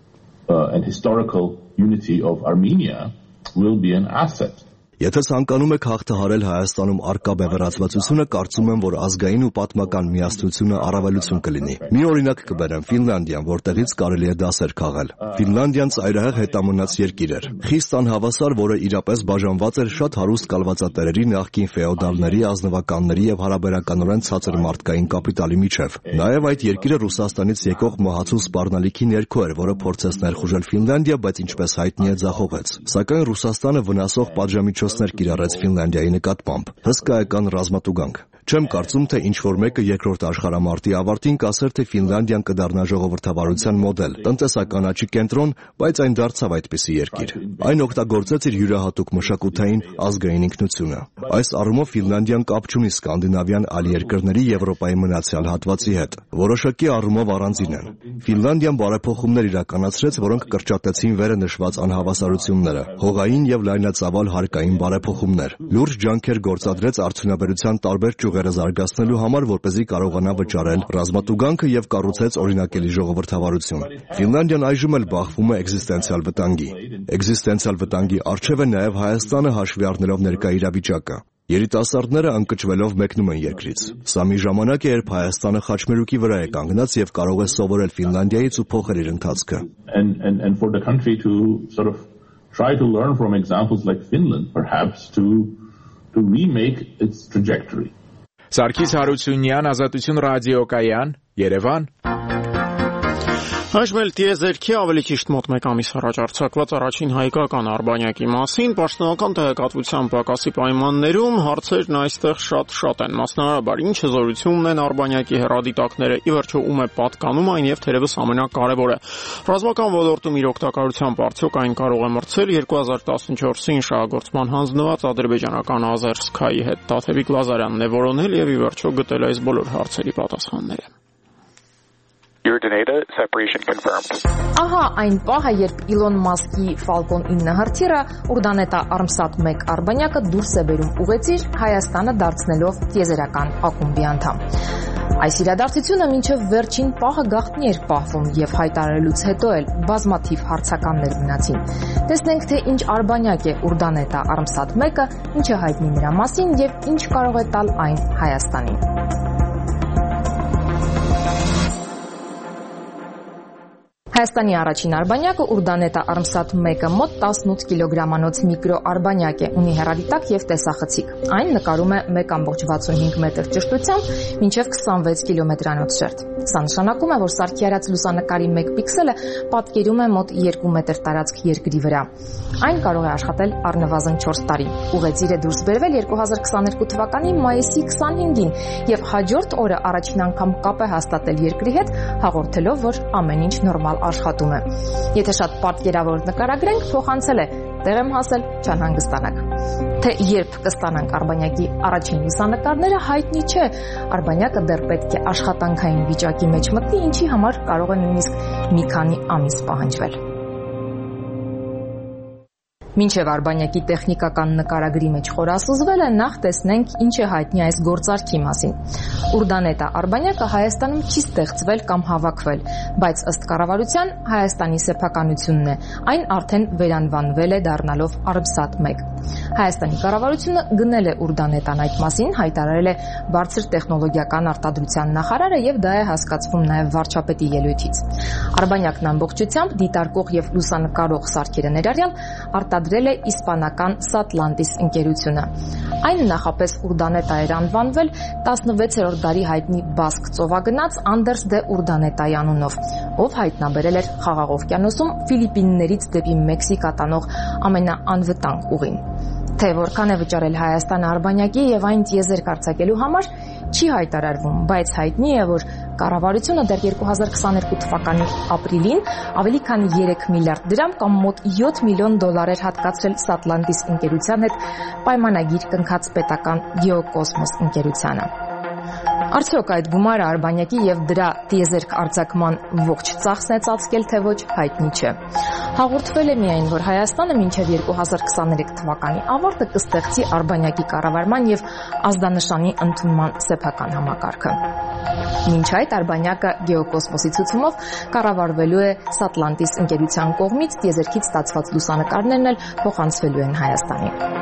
uh, and historical unity of Armenia will be an asset. Եթե ցանկանում եք հաղթահարել Հայաստանում առկա բևեռացվածությունը, կարծում եմ, որ ազգային ու պատմական միասնությունը առավելություն կլինի։ Մի օրինակ կբերեմ՝ Ֆինլանդիան, որտեղից կարելի է դասեր քաղել։ Ֆինլանդիան ծայրահեղ հետամնաց երկիր էր, խիստ անհավասար, որը իրապես բաժանված էր շատ հարուստ կալվածատերերի, նախկին ֆեոդալների, ազնվականների եւ հարաբերականորեն ցածր մարդկային կապիտալի միջև։ Նաեւ այդ երկիրը Ռուսաստանից եկող մահացու սպառնալիքի ներքո էր, որը փորձեց ներխուժել Ֆինլանդիա, բայց ինչպես հայտնի է, ձախողեց։ Սակայն Ռուսաստանը վնասող պատժամիջոցներ կիրառեց Ֆինլանդիայի նկատմամբ։ Հսկայական ռազմատուգանք։ Չեմ կարծում, թե ինչ-որ մեկը երկրորդ աշխարհամարտի ավարտին կասեր, թե Ֆինլանդիան կդառնա ժողովրդավարության մոդել, տնտեսական աճի կենտրոն, բայց այն դարձավ այդպիսի երկիր։ Այն օգտագործեց իր յուրահատուկ մշակութային ազգային ինքնությունը։ Այս առումով Ֆինլանդիան կապ չունի սկանդինավյան այլ երկրների Եվրոպայի մնացյալ հատվածի հետ։ Որոշակի առումով առանձին են։ Ֆինլանդիան բարեփոխումներ իրականացրեց, որոնք կրճատեցին վերը նշված անհավասարությունները, հողային եւ լայնածավալ հարկային բարեփոխումներ։ Լուրջ ջանքեր գործադրեց արդյունաբերության տարբեր ճյուղերը զարգացնելու համար, որպեսզի կարողանա վճարել ռազմատուգանքը եւ կառուցեց օրինակելի ժողովրդավարություն։ Ֆինլանդիան այժմ էլ բախվում է էկզիստենցիալ վտանգի։ Էկզիստենցիալ վտանգի առջև է նաեւ Հայաստանը, հաշվի առնելով ներկա իրավիճակը։ Երիտասարդները անկճվելով մեկնում են երկրից։ Սա մի ժամանակ է, երբ Հայաստանը խաչմերուկի վրա է կանգնած եւ կարող է սովորել Ֆինլանդիայից ու փոխել իր ընթացքը։ And and and for the country to sort of try to learn from examples like Finland, perhaps to to remake its trajectory. Սարգիս Հարությունյան, Ազատություն ռադիոկայան, Երևան։ Այժմ էլ տիեզերքի ավելի ճիշտ մոտ մեկ ամիս առաջ արձակված առաջին հայկական արբանյակի մասին պաշտոնական տեղեկատվության պակասի պայմաններում հարցերն այստեղ շատ-շատ են։ Մասնավորաբար, ինչ հզորությունն են արբանյակի հեռադիտակները, ի վերջո ում է պատկանում այն եւ թերևս ամենակարևորը։ Ռազմական ոլորտում իր օգտակարությամբ արդյոք այն կարող է մրցել երկու հազար տասնչորսին շահագործման հանձնված ադրբեջանական Ազերսքայի հետ։ Տաթևիկ Լազարյանն է որոնել եւ ի վերջո գտել այս բոլոր հարցերի պատասխանները։ Your data separation confirmed. Ահա այն պահը, երբ Իլոն Մասկի Falcon ինը հրթիռը Ուրդանետա Armsat մեկ արբանյակը դուրս է բերում ուղեծիր Հայաստանը դարձնելով տիեզերական ակումբի անդամ։ Այս իրադարձությունը մինչև վերջին պահը գաղտնի էր պահվում եւ հայտարարելուց հետո էլ բազմաթիվ հարցականներ մնացին։ Տեսնենք, թե ինչ արբանյակ է Ուրդանետա Armsat մեկը, ինչ է հայտնի նրա մասին եւ ինչ կարող է տալ այն Հայաստանին։ Հայաստանի առաջին արբանյակը Ուրդանետա Armsat մեկը մոտ տասնութ կիլոգրամանոց միկրո արբանյակ է, ունի հեռադիտակ եւ տեսախցիկ։ Այն նկարում է մեկ կόμma վաթսունհինգ մետր ճշտությամբ մինչև քսանվեց կիլոմետրանոց շերտ։ Սա նշանակում է, որ սարքի արած լուսանկարի մեկ պիքսելը պատկերում է մոտ երկու մետր տարածք երկրի վրա։ Այն կարող է աշխատել առնվազն չորս տարի։ Ուղեծիրը դուրս բերվել երկու հազար քսաներկու թվականի մայիսի քսանհինգին եւ հաջորդ օրը առաջին անգամ կապ է հաստատել երկրի հետ, հաղորդելով, որ ամեն ինչ նորմալ աշխատում է։ Եթե շատ պատկերավոր նկարագրենք, փոխանցել է տեղ եմ հասել, չանհանգստանաք։ Թե երբ կստանանք Արբանյակի առաջին լուսանկարները հայտնի չէ։ Արբանյակը դեռ պետք է աշխատանքային վիճակի մեջ մտնի, ինչի համար կարող է նույնիսկ մի քանի ամիս պահանջվել։ Մինչև Արբանյակի տեխնիկական նկարագրի մեջ խորասուզվելը, նախ տեսնենք ինչ է հայտնի այս գործարքի մասին։ Ուրդանետա Արբանյակը Հայաստանում չի ստեղծվել կամ հավաքվել, բայց ըստ կառավարության Հայաստանի սեփականությունն է, այն արդեն վերանվանվել է դառնալով Արբսատ մեկ։ Հայաստանի կառավարությունը գնել է Ուրդանետան այդ մասին, հայտարարել է բարձր տեխնոլոգիական արտադրության նախարարը եւ դա է հասկացվում նաեւ վարչապետի ելույթից։ Արբանյակն ամբողջությամբ դիտարկող եւ լուսանկարող սարքերը ներառյալ արտադրել է իսպանական Satlantis ընկերությունը։ Այն նախապես Ուրդանետա էր անվանվել տասնվեցերորդ դարի հայտնի բասկ ծովագնաց Անդերս դե Ուրդանետայի անունով, ով հայտնաբերել էր Խաղաղ օվկիանոսում Ֆիլիպիններից դեպի Մեքսիկա տանող ամենաանվտանգ ուղին։ Թե որքան է վճարել Հայաստանը Արբանյակի եւ այն տիեզերք արձակելու համար չի հայտարարվում, բայց հայտնի է, որ կառավարությունը դեռ երկու հազար քսաներկու թվականի ապրիլին ավելի քան երեք միլիարդ դրամ կամ մոտ յոթ միլիոն դոլար էր հատկացրել Satlantis ընկերության հետ պայմանագիր կնքած պետական Գեոկոսմոս ընկերությանը։ Արդյոք այդ գումարը Արբանյակի եւ դրա տիեզերք արձակման ողջ ծախսն է ծածկել, թե ոչ, հայտնի չէ։ Հաղորդվել է միայն, որ Հայաստանը մինչև երկու հազար քսաներեք թվականի ավարտը կստեղծի Արբանյակի կառավարման եւ ազդանշանի ընդունման սեփական համակարգը։ Մինչ այդ Արբանյակը Գեոկոսմոսի ցուցումով կառավարվելու է Satlantis ընկերության կողմից, տիեզերքից ստացված լուսանկարներն էլ փոխանցվելու են Հայաստանին։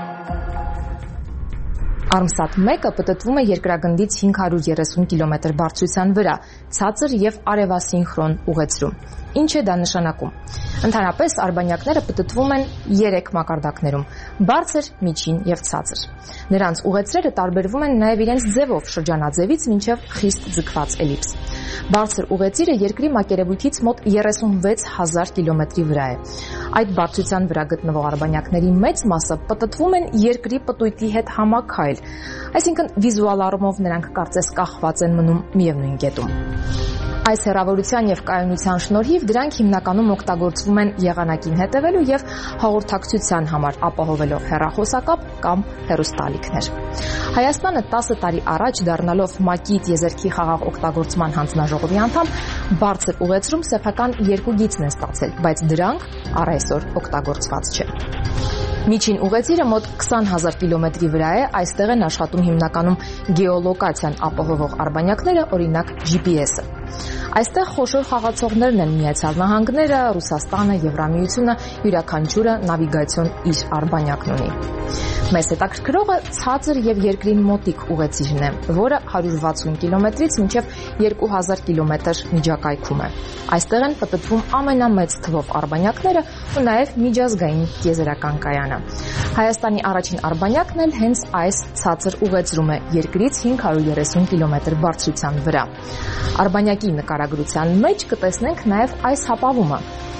Արմսատ մեկը պտտվում է երկրագնդից հինգ հարյուր երեսուն կիլոմետր բարձրության վրա, ցածր եւ արևասինխրոն ուղեծրում։ Ինչ է դա նշանակում։ Ընդհանրապես Արբանյակները պտտվում են երեք մակարդակներում՝ բարձր, միջին եւ ցածր։ Նրանց ուղեծրերը տարբերվում են նաեւ իրենց ձևով՝ շրջանաձևից մինչեւ խիստ ձգված էլիպս։ Բարձր ուղեծիրը երկրի մակերևույթից մոտ երեսունվեց հազար կիլոմետրի վրա է։ Այդ բարձրության վրա գտնվող արբանյակների մեծ մասը պտտվում են երկրի պտույտի հետ համաքայլ, այսինքն վիզուալ առումով նրանք կարծես կախված են մնում միևնույն կետում։ Այս հեռավորության եւ կայունության շնորհիվ դրանք հիմնականում օգտագործվում են եղանակին հետևելու եւ հաղորդակցության համար, ապահովելով հեռախոսակապ կամ հեռուստաալիքներ։ Հայաստանը տասը տարի առաջ դառնալով ՄԱԿ-ի տիեզերքի խաղաղ օգտագործման հանձնաժողովի անդամ, բարձր ուղեծրում սեփական երկու գիծն է ստացել, բայց դրանք առ այսօր օգտագործված չեն։ Միջին ուղեծիրը մոտ քսան հազար կիլոմետրի վրա է, այստեղ են աշխատում հիմնականում գեոլոկացիան ապահովող արբանյակները, օրինակ Ջի Պի Էսը։ Այստեղ խոշոր խաղացողներն են Միացյալ Նահանգները, Ռուսաստանը, Եվրամիությունը, յուրաքանչյուրը նավիգացիոն իր արբանյակն ունի։ Մեզ հետաքրքրողը ցածր եւ երկրին մոտիկ ուղեծիրն է, որը հարյուր վաթսուն կիլոմետրից մինչև երկու հազար կիլոմետր միջակայքում է։ Այստեղ են պտտվում ամենամեծ թվով արբանյակները ու նաեւ միջազգային տիեզերական կայանը։ Հայաստանի առաջին արբանյակն էլ հենց այս ցածր ուղեծրում է, երկրից հինգ հարյուր երեսուն կիլոմետր բարձրության վրա։ Արբանյակի նկարագրության մեջ կտեսնենք նաեւ այս հապավումը։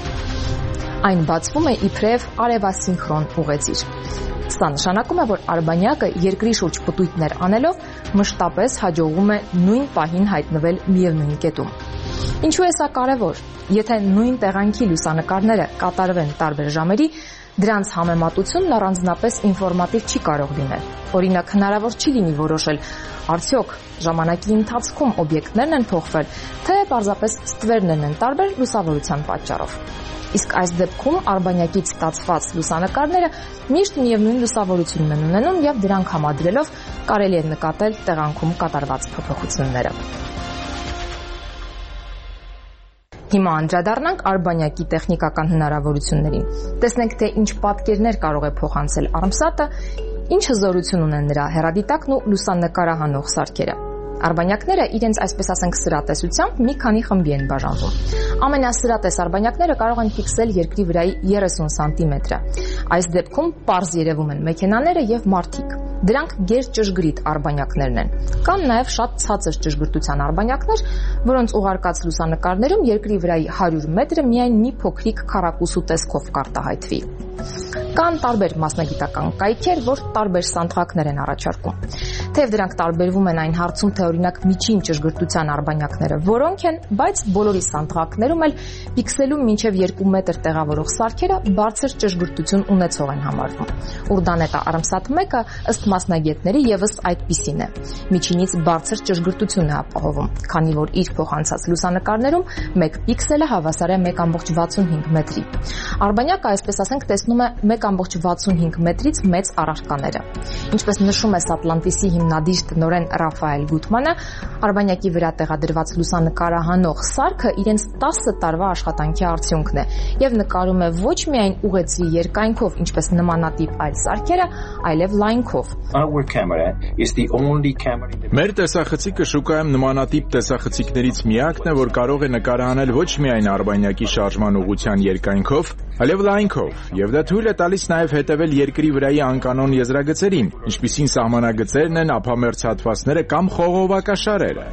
Այն բացվում է իբրև արևասինխրոն ուղեծիր։ Սա նշանակում է, որ արբանյակը երկրի շուրջ պտույտներ անելով մշտապես հաջողում է նույն պահին հայտնվել միևնույն կետում։ Ինչու է սա կարևոր։ Եթե նույն տեղանքի լուսանկարները կատարվեն տարբեր ժամերի, դրանց համեմատությունն առանձնապես ինֆորմատիվ չի կարող լինել։ Օրինակ, հնարավոր չի լինի որոշել, արդյոք ժամանակի ընթացքում օբյեկտներն են փոխվել, թե պարզապես ստվերներն են տարբեր լուսավորության պատճառով։ Իսկ այս դեպքում արբանյակից ստացված լուսանկարները միշտ միևնույն լուսավորությունն են ունենում եւ դրանք համադրելով կարելի է նկատել տեղանքում կատարված փոփոխությունները։ Հիմա անդրադառնանք արբանյակի տեխնիկական հնարավորություններին։ Տեսնենք, թե ինչ պատկերներ կարող է փոխանցել Արմսատը, ինչ հզորություն ունեն նրա հեռադիտակն ու լուսանկարահանող սարքերը։ Արբանյակները իրենց, այսպես ասենք, սրատեսությամբ մի քանի խմբի են բաժանվում։ Ամենասրատես արբանյակները կարող են ֆիքսել երկրի վրայի երեսուն սանտիմետրը։ Այս դեպքում պարզ երևում են մեքենաները եւ մարդիկ։ Դրանք գերճշգրիտ արբանյակներն են։ Կան նաև շատ ցածր ճշգրտության արբանյակներ, որոնց ուղարկած լուսանկարներում երկրի վրայի հարյուր մետրը միայն մի փոքրիկ քառակուսու տեսքով կարտահայտվի։ Կան տարբեր մասնագիտական կայքեր, որ տարբեր սանդղակներ են առաջարկում։ Թեև դրանք տարբերվում են այն հարցում, թե օրինակ միջին ճշգրտության արբանյակները որոնք են, բայց բոլորի սանդղակներում էլ պիքսելում մինչև երկու մետր տեղավորող սարքերը բարձր ճշգրտություն ունեցող են համարվում։ Ուրդանետա Armsat մեկը ըստ մասնագետների եւս այդպիսին է։ Միջինից բարձր ճշգրտություն է ապահովում, քանի որ իր փոխանցած լուսանկարներում մեկ պիքսելը հավասար է մեկ կόμma վաթսունհինգ մետրի։ Արբանյակը, այսպես ասենք, տեսնում է մեկ կόμma վաթսունհինգ մետրից մեծ առարկաները։ Ինչպես նշում է Satlantis-ի հիմնադիր տնօրեն Ռաֆայել Գուտմանը, արբանյակի վրա տեղադրված լուսանկարահանող սարքը իրենց տասը տարվա աշխատանքի արդյունքն է եւ նկարում է ոչ միայն ուղեցի երկայնքով, ինչպես նմանատիպ այլ սարքերը, այլև լայնքով։ Մեր տեսախցիկը շուկայում նմանատիպ տեսախցիկներից միակն է, որ կարող է նկարահանել ոչ միայն արբանյակի շարժման ուղղության երկայնքով, այլև լայնքով, եւ դա թույլ է տալիս նաեւ հետեւել երկրի վրայի անկանոն եզրագծերին, ինչպիսին սահմանագծերն են, ափամերձ հատվածները կամ խողովակաշարերը։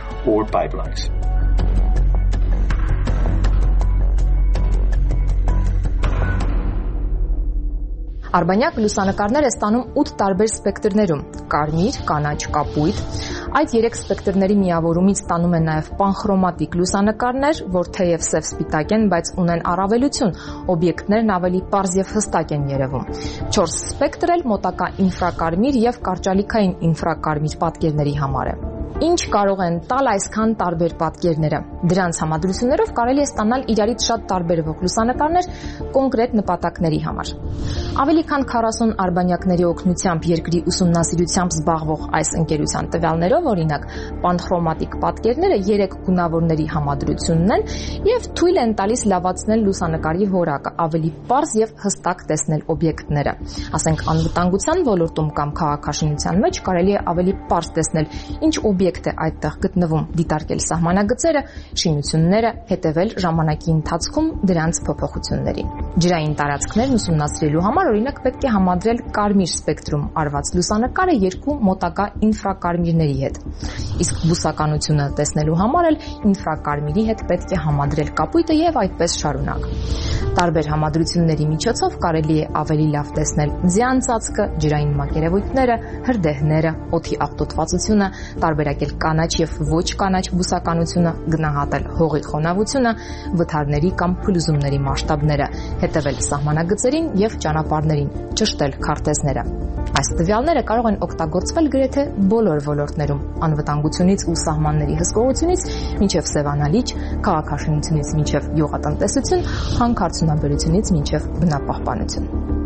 Արբանյակ լուսանկարներ է ստանում ութ տարբեր սպեկտրներում՝ կարմիր, կանաչ, կապույտ։ Այդ երեք սպեկտրների միավորումից ստանում են նաև պանխրոմատիկ լուսանկարներ, որ թեև սև-սպիտակ են, բայց ունեն առավելություն՝ օբյեկտներն ավելի պարզ եւ հստակ են երևում։ Չորս սպեկտր էլ մոտակա ինֆրակարմիր եւ կարճալիքային ինֆրակարմիր պատկերների համար է։ Ինչ կարող են տալ այսքան տարբեր պատկերները։ Դրանց համադրություններով կարելի է ստանալ իրարից շատ տարբերվող լուսանկարներ կոնկրետ նպատակների համար։ Ավելի քան քառասուն արբանյակների օգնությամբ երկրի ուսումնասիրությամբ զբաղվող այս ընկերության տվյալներով, օրինակ, պանխրոմատիկ պատկերները երեք գունավորների համադրությունն են եւ թույլ են տալիս լավացնել լուսանկարի որակը, ավելի պարզ եւ հստակ տեսնել օբյեկտները։ Ասենք անվտանգության ոլորտում կամ քաղաքաշինության մեջ կարելի է ավելի պարզ տեսնել ինչ օբյեկտ է այդտեղ գտնվում, դիտարկել սահմանագծերը, շինությունները, հետևել ժամանակի ընթացքում դրանց փոփոխություններին։ Ջրային տարածքներն ուսումնասիրելու համար օրինակ պետք է համադրել կարմիր սպեկտրում արված լուսանկարը երկու մոտակա ինֆրակարմիրների հետ։ Իսկ բուսականությունը տեսնելու համար էլ ինֆրակարմիրի հետ պետք է համադրել կապույտը եւ այդպես շարունակ։ Տարբեր համադրությունների միջոցով կարելի է ավելի լավ տեսնել ձյան ծածկը, ջրային մակերևույթները, հրդեհները, օդի աղտոտվածությունը, տարբերակել կանաչ եւ ոչ կանաչ բուսականությունը, գնահատել հողի խոնավությունը, վթարների կամ փլուզումների մասշտաբները, հետևել սահմանագծերին եւ ճանապարհներին, ճշտել քարտեզները։ Այս տվյալները կարող են օգտագործվել գրեթե բոլոր ոլորտներում՝ անվտանգությունից ու սահմանների հսկողությունից մինչև սևանալիչ, քաղաքաշինությունից մինչև գյուղատնտեսություն, հանքարդյունաբերությունից մինչև բնապահպանություն։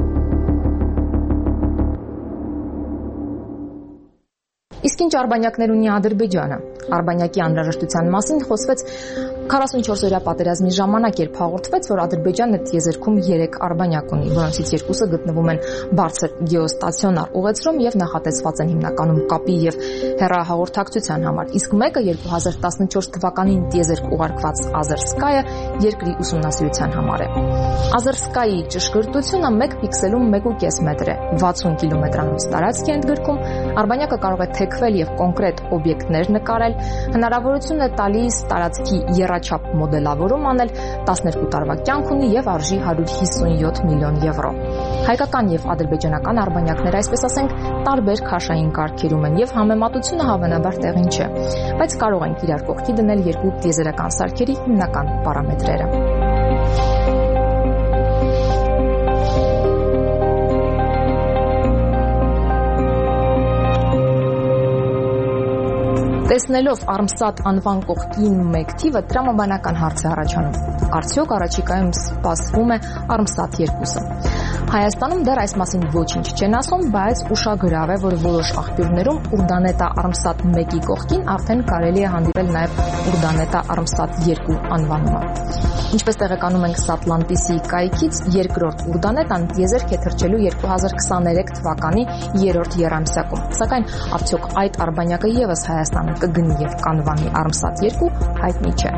Իսկ ինչ արբանյակներ ունի Ադրբեջանը։ Արբանյակի անհրաժեշտության մասին խոսվեց քառասունչորս օրյա պատերազմի ժամանակ, երբ հաղորդվեց, որ Ադրբեջանը տիեզերքում երեք արբանյակ ունի, որոնցից երկուսը գտնվում են բարձր գեոստացիոնար ուղեծրում եւ նախատեսված են հիմնականում կապի եւ հեռահաղորդակցության համար, իսկ մեկը երկու հազար տասնչորս թվականին տիեզերք ուղարկված Azerskaya երկրի ուսումնասիրության համար է։ Azerskaya-ի ճշգրտությունը մեկ պիքսելում մեկ կόμma պենս մետր է, վաթսուն կիլոմետրանոց տարածք է ընդգրկում, արբանյակը կարող է թեքվել եւ կոնկրետ օբյեկտներ նկարել, հնարավորություն է տալիս տարածքի եռաչափ մոդելավորում անել, տասներկու տարվա կյանք ունի եւ արժի հարյուր հիսունյոթ միլիոն եվրո։ Հայկական եւ ադրբեջանական արբանյակները, այսպես ասենք, տարբեր քաշային կարգերում են եւ համեմատությունը հավանաբար տեղին չէ, բայց կարող ենք իրար կողքի դնել երկու տիեզերական սարքերի հիմնական պարամետրերը։ Տեսնելով Armsat անվան կողքին մեկ թիվը տրամաբանական հարց է առաջանում։ Արդյոք առաջիկայում սպասվում է Armsat երկուսը։ Հայաստանում դեռ այս մասին ոչինչ չեն ասում, բայց ուշագրավ է, որ որոշ աղբյուրներում Ուրդանետա Armsat մեկի կողքին արդեն կարելի է հանդիպել նաև Ուրդանետա Armsat երկու անվանումը։ Ինչպես տեղեկանում ենք Satlantis-ի կայքից, երկրորդ Ուրդանետան տիեզերք է թռչելու երկու հազար քսաներեք թվականի երրորդ եռամսյակում։ Սակայն արդյոք այդ արբանյակը եւս Հայաստանը կգնի եւ կանվանի Armsat երկու հայտնի չէ։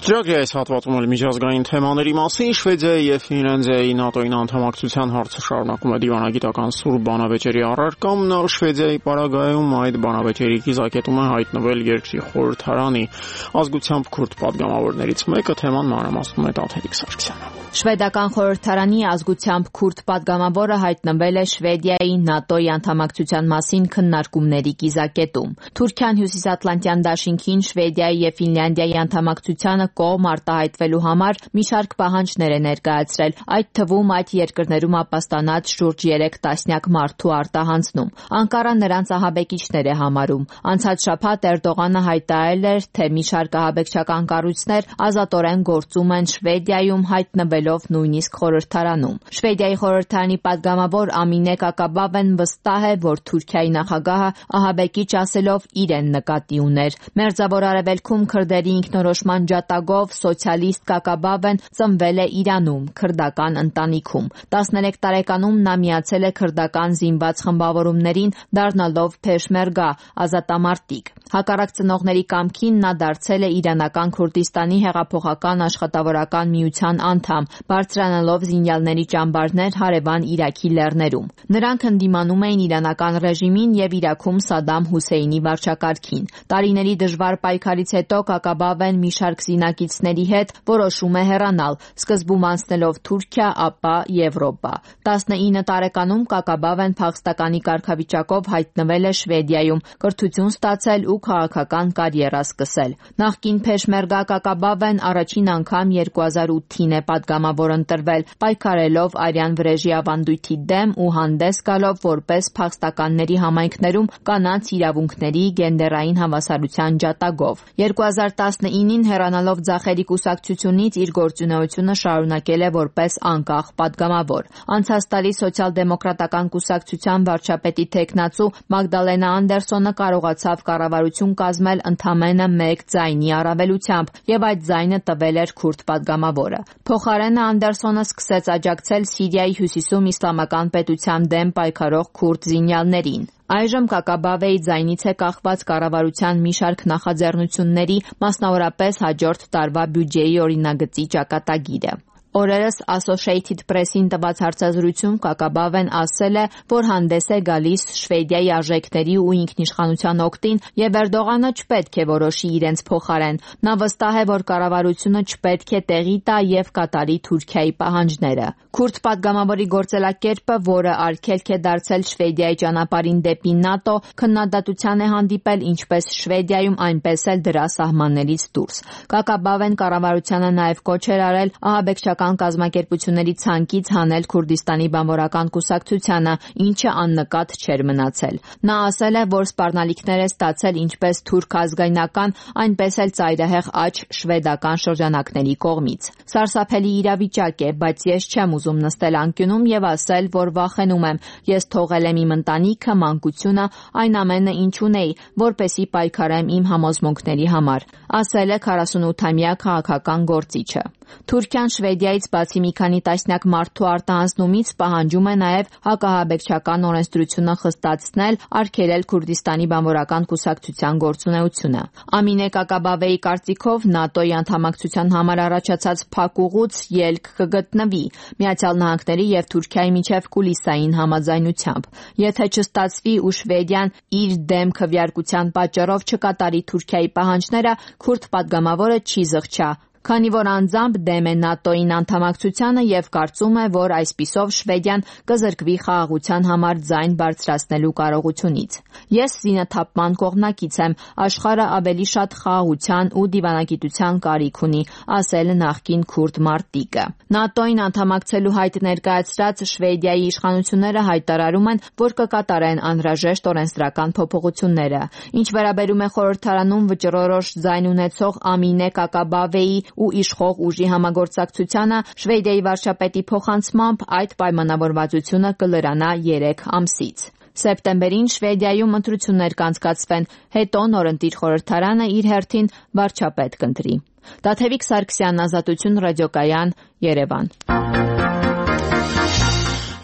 Ծրագրի այս հատվածում էլ միջազգային թեմաների մասին Շվեդիայի եւ Ֆինլանդիայի ՆԱՏՕ-ին անդամակցության հարցը շարունակում է դիվանագիտական սուրբ բանավեճերի առարկամ, նոր Շվեդիայի պարագայում այդ բանավեճերի կիզակետում է հայտնվել երկրի խորհրդարանի ազգությամբ քուրդ падգամավորներից մեկը, թեման մանրամասնում է Տաթևիկ Սարգսյանը։ Շվեդական խորհրդարանի ազգությամբ քուրդ падգամավորը հայտնվել է Շվեդիայի ՆԱՏՕ-ի անդամակցության մասին քննարկումների կիզակետում։ Թուրքիան Հյուսիսատլանտյան դաշինքին Շվեդիայի եւ Ֆինլանդիայի անդամակցությանը կողմ արտահայտվելու համար մի շարք պահանջներ է ներկայացրել, այդ թվում այդ երկրներում ապաստանած շուրջ երեք տասնյակ մարդու արտահանձնում։ Անկարան նրանց ահաբեկիչներ է համարում։ Անցած շաբաթ Էրդողանը հայտարարել էր, թե մի շարք ահաբեկչական կառույցներ ազատորեն գործում են Շվեդիայում, հայտնվելով նույնիսկ խորհրդարանում։ Շվեդիայի խորհրդարանի падգամավոր Ամինե Կակաբավեն վստահ է, որ Թուրքիայի նախագահը ահաբեկիչ ասելով իրեն նկատի ուներ։ Մերձավոր Արևելքում քրդերի ինքնորոշման ջատագով սոցիալիստ Կակաբավեն ծնվել է Իրանում, քրդական ընտանիքում։ տասներեք տարեկանում նա միացել է քրդական զինված խմբավորումներին, դառնալով Փեշմերգա, ազատամարտիկ։ Հակառակ ծնողների կամքին նա դարձել է Իրանական Քուրդիստանի հեղափոխական աշխատավորական միության անդամ, բարձրանալով զինյալների ճամբարներ հարևան Իրաքի լեռներում։ Նրանք ընդդիմանում էին իրանական ռեժիմին եւ Իրաքում Սադամ Հուսեյնի վարչակարգին։ Տարիների դժվար պայքարից հետո Կակաբավեն մի շարք զինակիցների հետ որոշում է հեռանալ, սկզբում անցնելով Թուրքիա, ապա Եվրոպա։ տասնինը տարեկանում Կակաբավեն փախստականի կարգավիճակով հայտնվել է Շվեդիայում, կրթություն ստացել ու քաղաքական կարիերա սկսել։ Նախկին Փեշմերգա Կակաբավեն առաջին անգամ երկու հազար ութին է падգամավոր ընտրվել, պայքարելով արյան վրեժի ավանդույթի դեմ ու հանդես գալով որպես փախստականների համայնքներում կանանց իրավունքների գենդերային հավասարության ջատագով։ երկու հազար տասնինին հեռանալով Ձախերի կուսակցությունից իր գործունեությունը շարունակել է որպես անկախ падգամավոր։ Անցած տարի Սոցիալ-դեմոկրատական կուսակցության վարչապետի թեկնածու Մագդալենա Անդերսոնը կարողացավ կառավարություն կազմել ընդամենը մեկ ձայնի առավելությամբ, եւ այդ ձայնը տվել էր քուրդ падգամավորը։ Փոխարենը Անդերսոնը սկսեց աջակցել Սիրիայի հյուսիսում իսլամական պետության դեմ պայքարող քուրդ զինյալներին։ Այժմ Կակաբավեի ձայնից է կախված կառավարության մի շարք նախաձեռնությունների, մասնավորապես հաջորդ տարվա բյուջեի օրինագծի ճակատագիրը։ Օրերս Associated Press-ին տված հարցազրույցում Կակաբավեն ասել է, որ հանդես է գալիս Շվեդիայի արժեքների ու ինքնիշխանության օգտին եւ Էրդողանը չպետք է որոշի իրենց փոխարեն։ Նա վստահ է, որ կառավարությունը չպետք է տեղի տա եւ կատարի Թուրքիայի պահանջները։ Քուրդ падգամավորի գործելակերպը, որը արգելք է դարձել Շվեդիայի ճանապարհին դեպի ՆԱՏՕ, քննադատության է հանդիպել ինչպես Շվեդիայում, այնպես էլ դրա սահմաններից դուրս։ Կակաբավեն կառավարությանը նաեւ կոչ էր արել ահաբեկչական կազմակերպությունների ցանկից հանել Քուրդիստանի բանվորական կուսակցությանը, ինչը աննկատ չէր մնացել։ Նա ասել է, որ սպառնալիքներ է ստացել ինչպես թուրք ազգայնական, այնպես էլ ծայրահեղ աջ շվեդական շրջանակների կողմից։ Սարսափելի իրավիճակ է, բայց ես չեմ ուզում նստել անկյունում եւ ասել, որ վախենում եմ։ Ես թողել եմ իմ ընտանիքը, մանկությունը, այն ամենը, ինչ ունեի, որպեսզի պայքարեմ իմ համոզմունքների համար, ասել է քառասունութամյա քաղաքական գործիչը։ Թուրքիան Շվեդիայից բացի մի քանի տասնյակ մարդու արտահանձնումից պահանջում է նաև հակահաբեկչական օրենսդրությունը խստացնել, արգելել Քուրդիստանի բանվորական կուսակցության գործունեությունը։ Ամինե Կակաբավեի կարծիքով ՆԱՏՕ-ի անդամակցության համար առաջացած փակուղուց ելք կգտնվի Միացյալ Նահանգների եւ Թուրքիայի միջև կուլիսային համաձայնությամբ։ Եթե չստացվի ու Շվեդիան իր դեմ քվեարկության պատճառով չկատարի Թուրքիայի պահանջները, քուրդ падգամավորը չի զղջա, քանի որ անձամբ դեմ է ՆԱՏՕ-ին անդամակցությանը եւ կարծում է, որ այսպիսով Շվեդիան կզրկվի խաղաղության համար ձայն բարձրացնելու կարողությունից։ Ես զինաթափման կողմնակից եմ, աշխարհը ավելի շատ խաղաղության ու դիվանագիտության կարիք ունի, ասել նախկին քուրդ մարտիկը։ ՆԱՏՕ-ին անդամակցելու հայտ ներկայացրած Շվեդիայի իշխանությունները հայտարարում են, որ կկատարեն անհրաժեշտ օրենսդրական փոփոխությունները։ Ինչ վերաբերում է խորհրդարանում վճռորոշ ձայն ունեցող Ամինե Կակաբավեի ու իշխող ուժի համագործակցությանը, Շվեդիայի վարչապետի փոխանցմամբ այդ պայմանավորվածությունը կլրանա երեք ամսից։ Սեպտեմբերին Շվեդիայում ընտրություններ կանցկացվեն, հետո նորընտիր խորհրդարանը իր հերթին վարչապետ կընտրի։ Տաթևիկ Սարգսյան, Ազատություն ռադիոկայան, Երևան։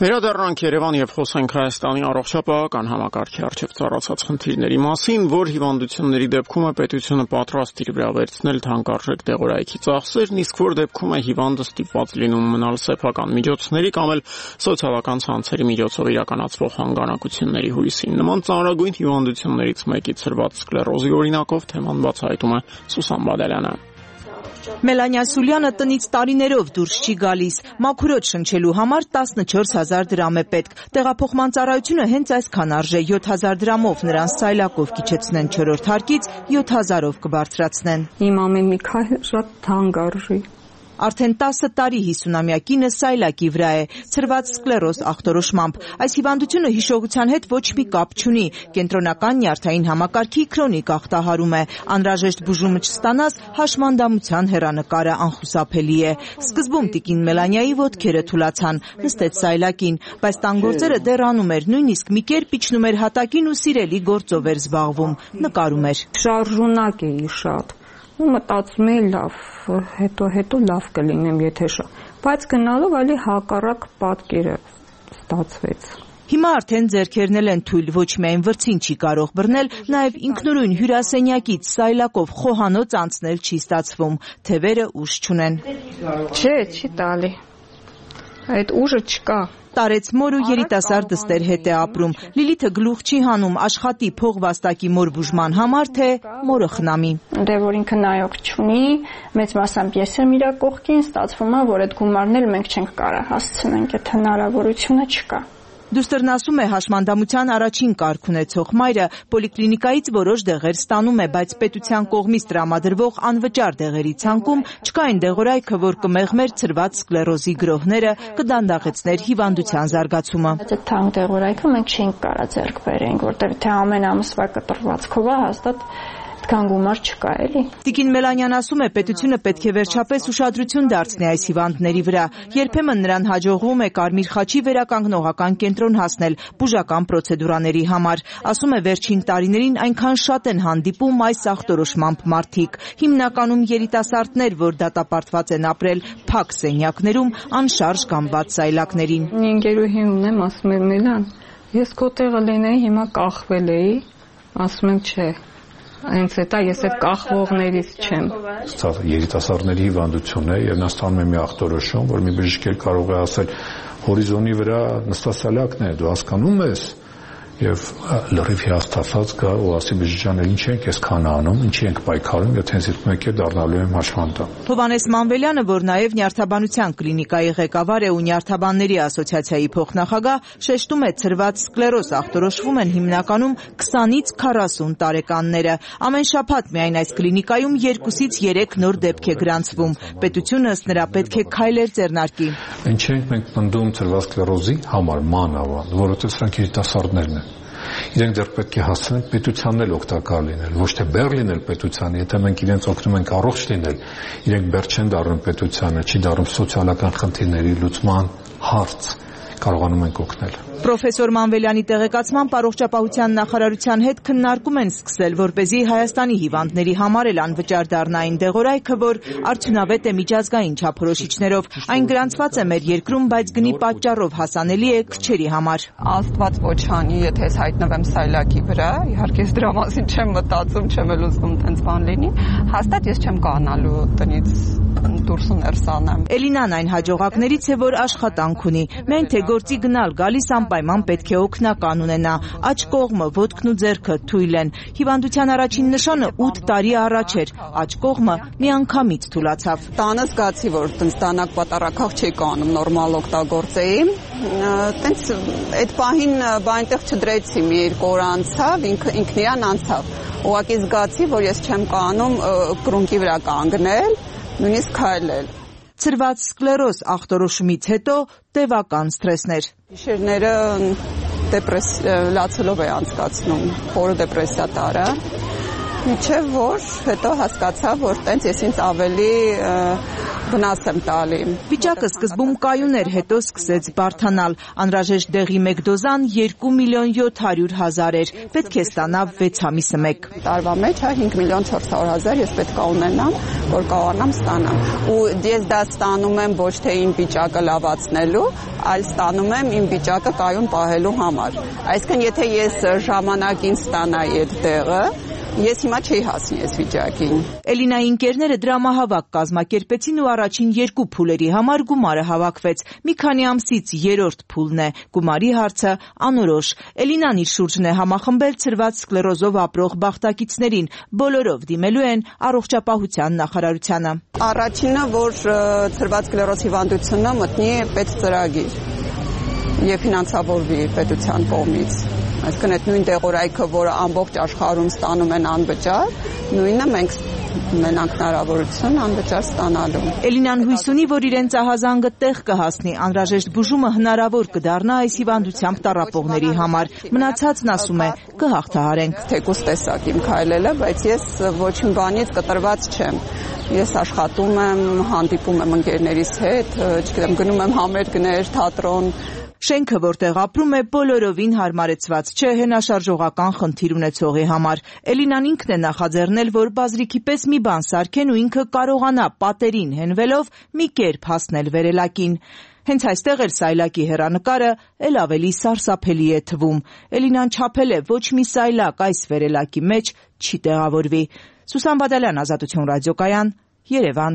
Վերադառնանք Երևան եւ խոսենք Հայաստանի առողջապահական համակարգի առջեւ ծառացած խնդիրների մասին, որ հիվանդությունների դեպքում է պետությունը պատրաստ իր վրա վերցնել թանկարժեք դեղորայքի ծախսերն, իսկ որ դեպքում է հիվանդը ստիպված լինում մնալ սեփական միջոցների կամ էլ սոցիալական ցանցերի միջոցով իրականացվող հանգանակությունների հույսին։ Նման ծանրագույն հիվանդություններից մեկի ցրված սկլերոզի օրինակով թեման բացահայտում է Սուսան Բադալյանը։ Մելանիա Սուլյանը տնից տարիներով դուրս չի գալիս։ Մաքուրոտ շնչելու համար տասնչորս հազար դրամ է պետք։ Տեղափոխման ծառայությունը հենց այսքան արժե յոթ հազար դրամով նրան սայլակով կիջեցնեն չորրորդ հարկից, յոթ հազարով կբարձրացնեն։ Իմ ամեն մի քայլ շատ թանկ արժի։ Արդեն տասը տարի հիսունամյա կինը սայլակի վրա է, ցրված սկլերոզ ախտորոշմամբ։ Այս հիվանդությունը հիշողության հետ ոչ մի կապ չունի, կենտրոնական նյարդային համակարգի քրոնիկ ախտահարում է։ Անհրաժեշտ բուժումը չստանաս, հաշմանդամության հեռանկարը անխուսափելի է։ Սկզբում տիկին Մելանիայի ոտքերը թուլացան, նստեց սայլակին, բայց տանգործերը դեռ անում էր, նույնիսկ մի կերպ իջնում էր հատակին ու սիրելի գործով էր զբաղվում, նկարում էր։ Շարժունակ էի շատ։ Ու մտածում էի լավ, հետո հետո լավ կլինեմ, եթե շա, բայց գնալով ալի հակառակ պատկերը ստացվեց։ Հիմա արդեն ձեռքերն են թույլ, ոչ միայն վրձին չի կարող բռնել, նաև ինքնուրույն հյուրասենյակից սայլակով խոհանոց անցնել չի ստացվում, թևերը ուժ չունեն։ Չէ, չի տալի։ Այդ ուժը չկա։ Տարեց մոր ու երիտասարդ դստեր հետ է ապրում։ Լիլիթը գլուխ չի հանում աշխատի փողվաստակի մոր բուժման համար, թե մորը խնամի։ Դե որ ինքը նայող չունի, մեծ մասամբ ես եմ իր կողքին, ստացվում է, որ այդ գումարն էլ մենք չենք կարող հասցնենք, այդ հնարավորությունը չկա։ Դուստերն ասում է հաշմանդամության առաջին կարգ ունեցող մայրը պոլիկլինիկայից որոշ դեղեր ստանում է, բայց պետության կողմից տրամադրվող անվճար դեղերի ցանկում չկային դեղորայքը, որ կմեղմեր ցրված սկլերոզի գրոհները, կդանդաղեցներ հիվանդության զարգացումը։ Այդ թանկ դեղորայքը մենք չենք կարող ձեռք բերենք, որտեղ թե ամեն ամսվա կտրվածքով է հաստատ Այդքան գումար չկա էլի։ Տիկին Մելանյան ասում է, պետությունը պետք է վերջապես ուշադրություն դարձնի այս հիվանդների վրա։ Երբեմն նրան հաջողվում է Կարմիր խաչի վերականգնողական կենտրոն հասնել բուժական պրոցեդուրաների համար։ Ասում է, վերջին տարիներին այնքան շատ են հանդիպում այս ախտորոշմամբ մարդիկ, հիմնականում երիտասարդներ, որ դատապարտված են ապրել փակ սենյակներում, անշարժ կամ բաց սայլակներին։ Ինգերուհի ունեմ, ասում եմ, Մելան, ես քո տեղը լինեի, հիմա կախվել էի, ասում եմ, չէ։ Այնց հետո ես այդ կախվողներից չեմ։ Սա երիտասարդների հիվանդություն է եւ նա ստանում է մի ախտորոշում, որ մի բժիշկ կարող է ասել հորիզոնի վրա նստասալակն է, դու հասկանում ես, եւ լրիվ հիասթափված գա ու ասի բժշկան, ինչ ենք ես քան անում, ինչի ենք պայքարում, եթե հենց այդ մեկը դառնալու եմ հաշվանդամ։ Հովանես Մանվելյանը, որ նաեւ նյարդաբանության կլինիկայի ղեկավար է ու նյարդաբանների ասոցիացիայի փոխնախագահ, շեշտում է, ցրված սկլերոզ ախտորոշվում են հիմնականում քսանից քառասուն տարեկանները։ Ամեն շաբաթ միայն այս կլինիկայում երկուսից երեք նոր դեպք է գրանցվում։ Պետությունը ըստ նրա պետք է քայլեր ձեռնարկի։ Ինչ ենք մենք պնդում ցրված սկլերոզի համար մանավանդ, որովհետեւ սրանք երիտասարդներն են։ Իրենք դեռ պետք է հասցնեն պետությանն էլ օգտակար լինել, ոչ թե բեռ լինել պետությանը, եթե մենք իրենց օգնում ենք առողջ լինել, իրենք բեռ չեն դառնում պետությանը, չի դառնում սոցիալական խնդիրների լուծման հարց, կարողանում ենք օգնել։ Պրոֆեսոր Մանվելյանի տեղեկացմամբ առողջապահության նախարարության հետ քննարկում են սկսել, որպեսզի Հայաստանի հիվանդների համար էլ անվճար դառնա այն դեղորայքը, որ արդյունավետ է միջազգային չափորոշիչներով։ Այն գրանցված է մեր երկրում, բայց գնի պատճառով հասանելի է քչերի համար։ Աստված ոչանի, եթե ես հայտնվեմ սայլակի վրա, իհարկե ես դրա մասին չեմ մտածում, չեմ էլ ուզում տենց բան լինի, հաստատ ես չեմ կանալու տնից դուրս ու ներս անեմ։ Էլինան այն հաջողակներից է, որ աշխատանք ունի։ Մեն թե գործի գնալ գալիս անպայման պետք է օգնական ունենա։ Աջ կողմը, ոտքն ու ձեռքը թույլ են։ Հիվանդության առաջին նշանը ութ տարի առաջ էր։ Աջ կողմը միանգամից թուլացավ։ Տանը զգացի, որ տենց դանակ պատարակախ չի կանում, նորմալ օգտագործեի։ Տենց այդ պահին բա այնտեղ չդրեցի, մի երկու օր անցավ, ինքը ինքն իրան անցավ։ Ուղղակի զգացի, որ ես չեմ կանում կրունկի վրա կանգնել, նույնիսկ քայլել։ Ցրված սկլերոզ ախտորոշումից հետո տևական սթրեսներ։ Գիշերները դեպրեսիա լացելով է անցկացնում, խորը դեպրեսիա տարա։ Մինչև որ հետո հասկացա, որ տենց ես ինձ ավելի վնաս եմ տալի։ Վիճակը սկզբում կայուն էր, հետո սկսեց բարդանալ։ Անհրաժեշտ դեղի մեկ դոզան երկու միլիոն յոթ հարյուր հազար էր, պետք է ստանա վեց ամիսը մեկ։ Տարվա մեջ հա հինգ միլիոն չորս հարյուր հազար ես պետք է ունենամ, որ կարողանամ ստանալ։ Ու ես դա ստանում եմ ոչ թե իմ վիճակը լավացնելու, այլ ստանում եմ իմ վիճակը կայուն պահելու համար։ Այսինքն եթե ես ժամանակին ստանայի այդ դեղը, ես հիմա չի հասնի այս վիճակին։ Էլինայի ընկերները դրամահավաք կազմակերպեցին ու առաջին երկու փուլերի համար գումարը հավաքվեց։ Մի քանի ամսից երրորդ փուլն է։ Գումարի հարցը անորոշ։ Էլինան իր շուրջն է համախմբել ցրված սկլերոզով ապրող բախտակիցներին, բոլորով դիմելու են առողջապահության նախարարությանը։ Առաջինը, որ ցրված սկլերոզ հիվանդությունը մտնի պետծրագիր եւ ֆինանսավորվի պետության կողմից։ Այսինքն այդ նույն դեղորայքը, որը ամբողջ աշխարհում ստանում են անվճար, նույնը մենք ունենանք հնարավորություն անվճար ստանալու։ Էլինան հույս ունի, որ իրեն ծահազանգը տեղ կհասնի, անհրաժեշտ բուժումը հնարավոր կդառնա այս հիվանդությամբ տառապողների համար։ Մնացածն ասում է կհաղթահարենք։ Թեկուզ տեսակ իմ քայլելը, բայց ես ոչ մի բանից կտրված չեմ։ Ես աշխատում եմ, հանդիպում եմ ընկերներիս հետ, չգիտեմ, գնում եմ համերգներ, թատրոն։ Շենքը, որտեղ ապրում է, բոլորովին հարմարեցված չէ հենաշարժողական խնդիր ունեցողի համար։ Էլինան ինքն է նախաձեռնել, որ բազրիքի պես մի բան սարքեն ու ինքը կարողանա պատերին հենվելով մի կերպ հասնել վերելակին։ Հենց այստեղ էլ սայլակի հեռանկարը էլ ավելի սարսափելի է թվում։ Էլինան չափել է, ոչ մի սայլակ այս վերելակի մեջ չի տեղավորվի։ Սուսան Բադալյան, Ազատություն ռադիոկայան, Երևան։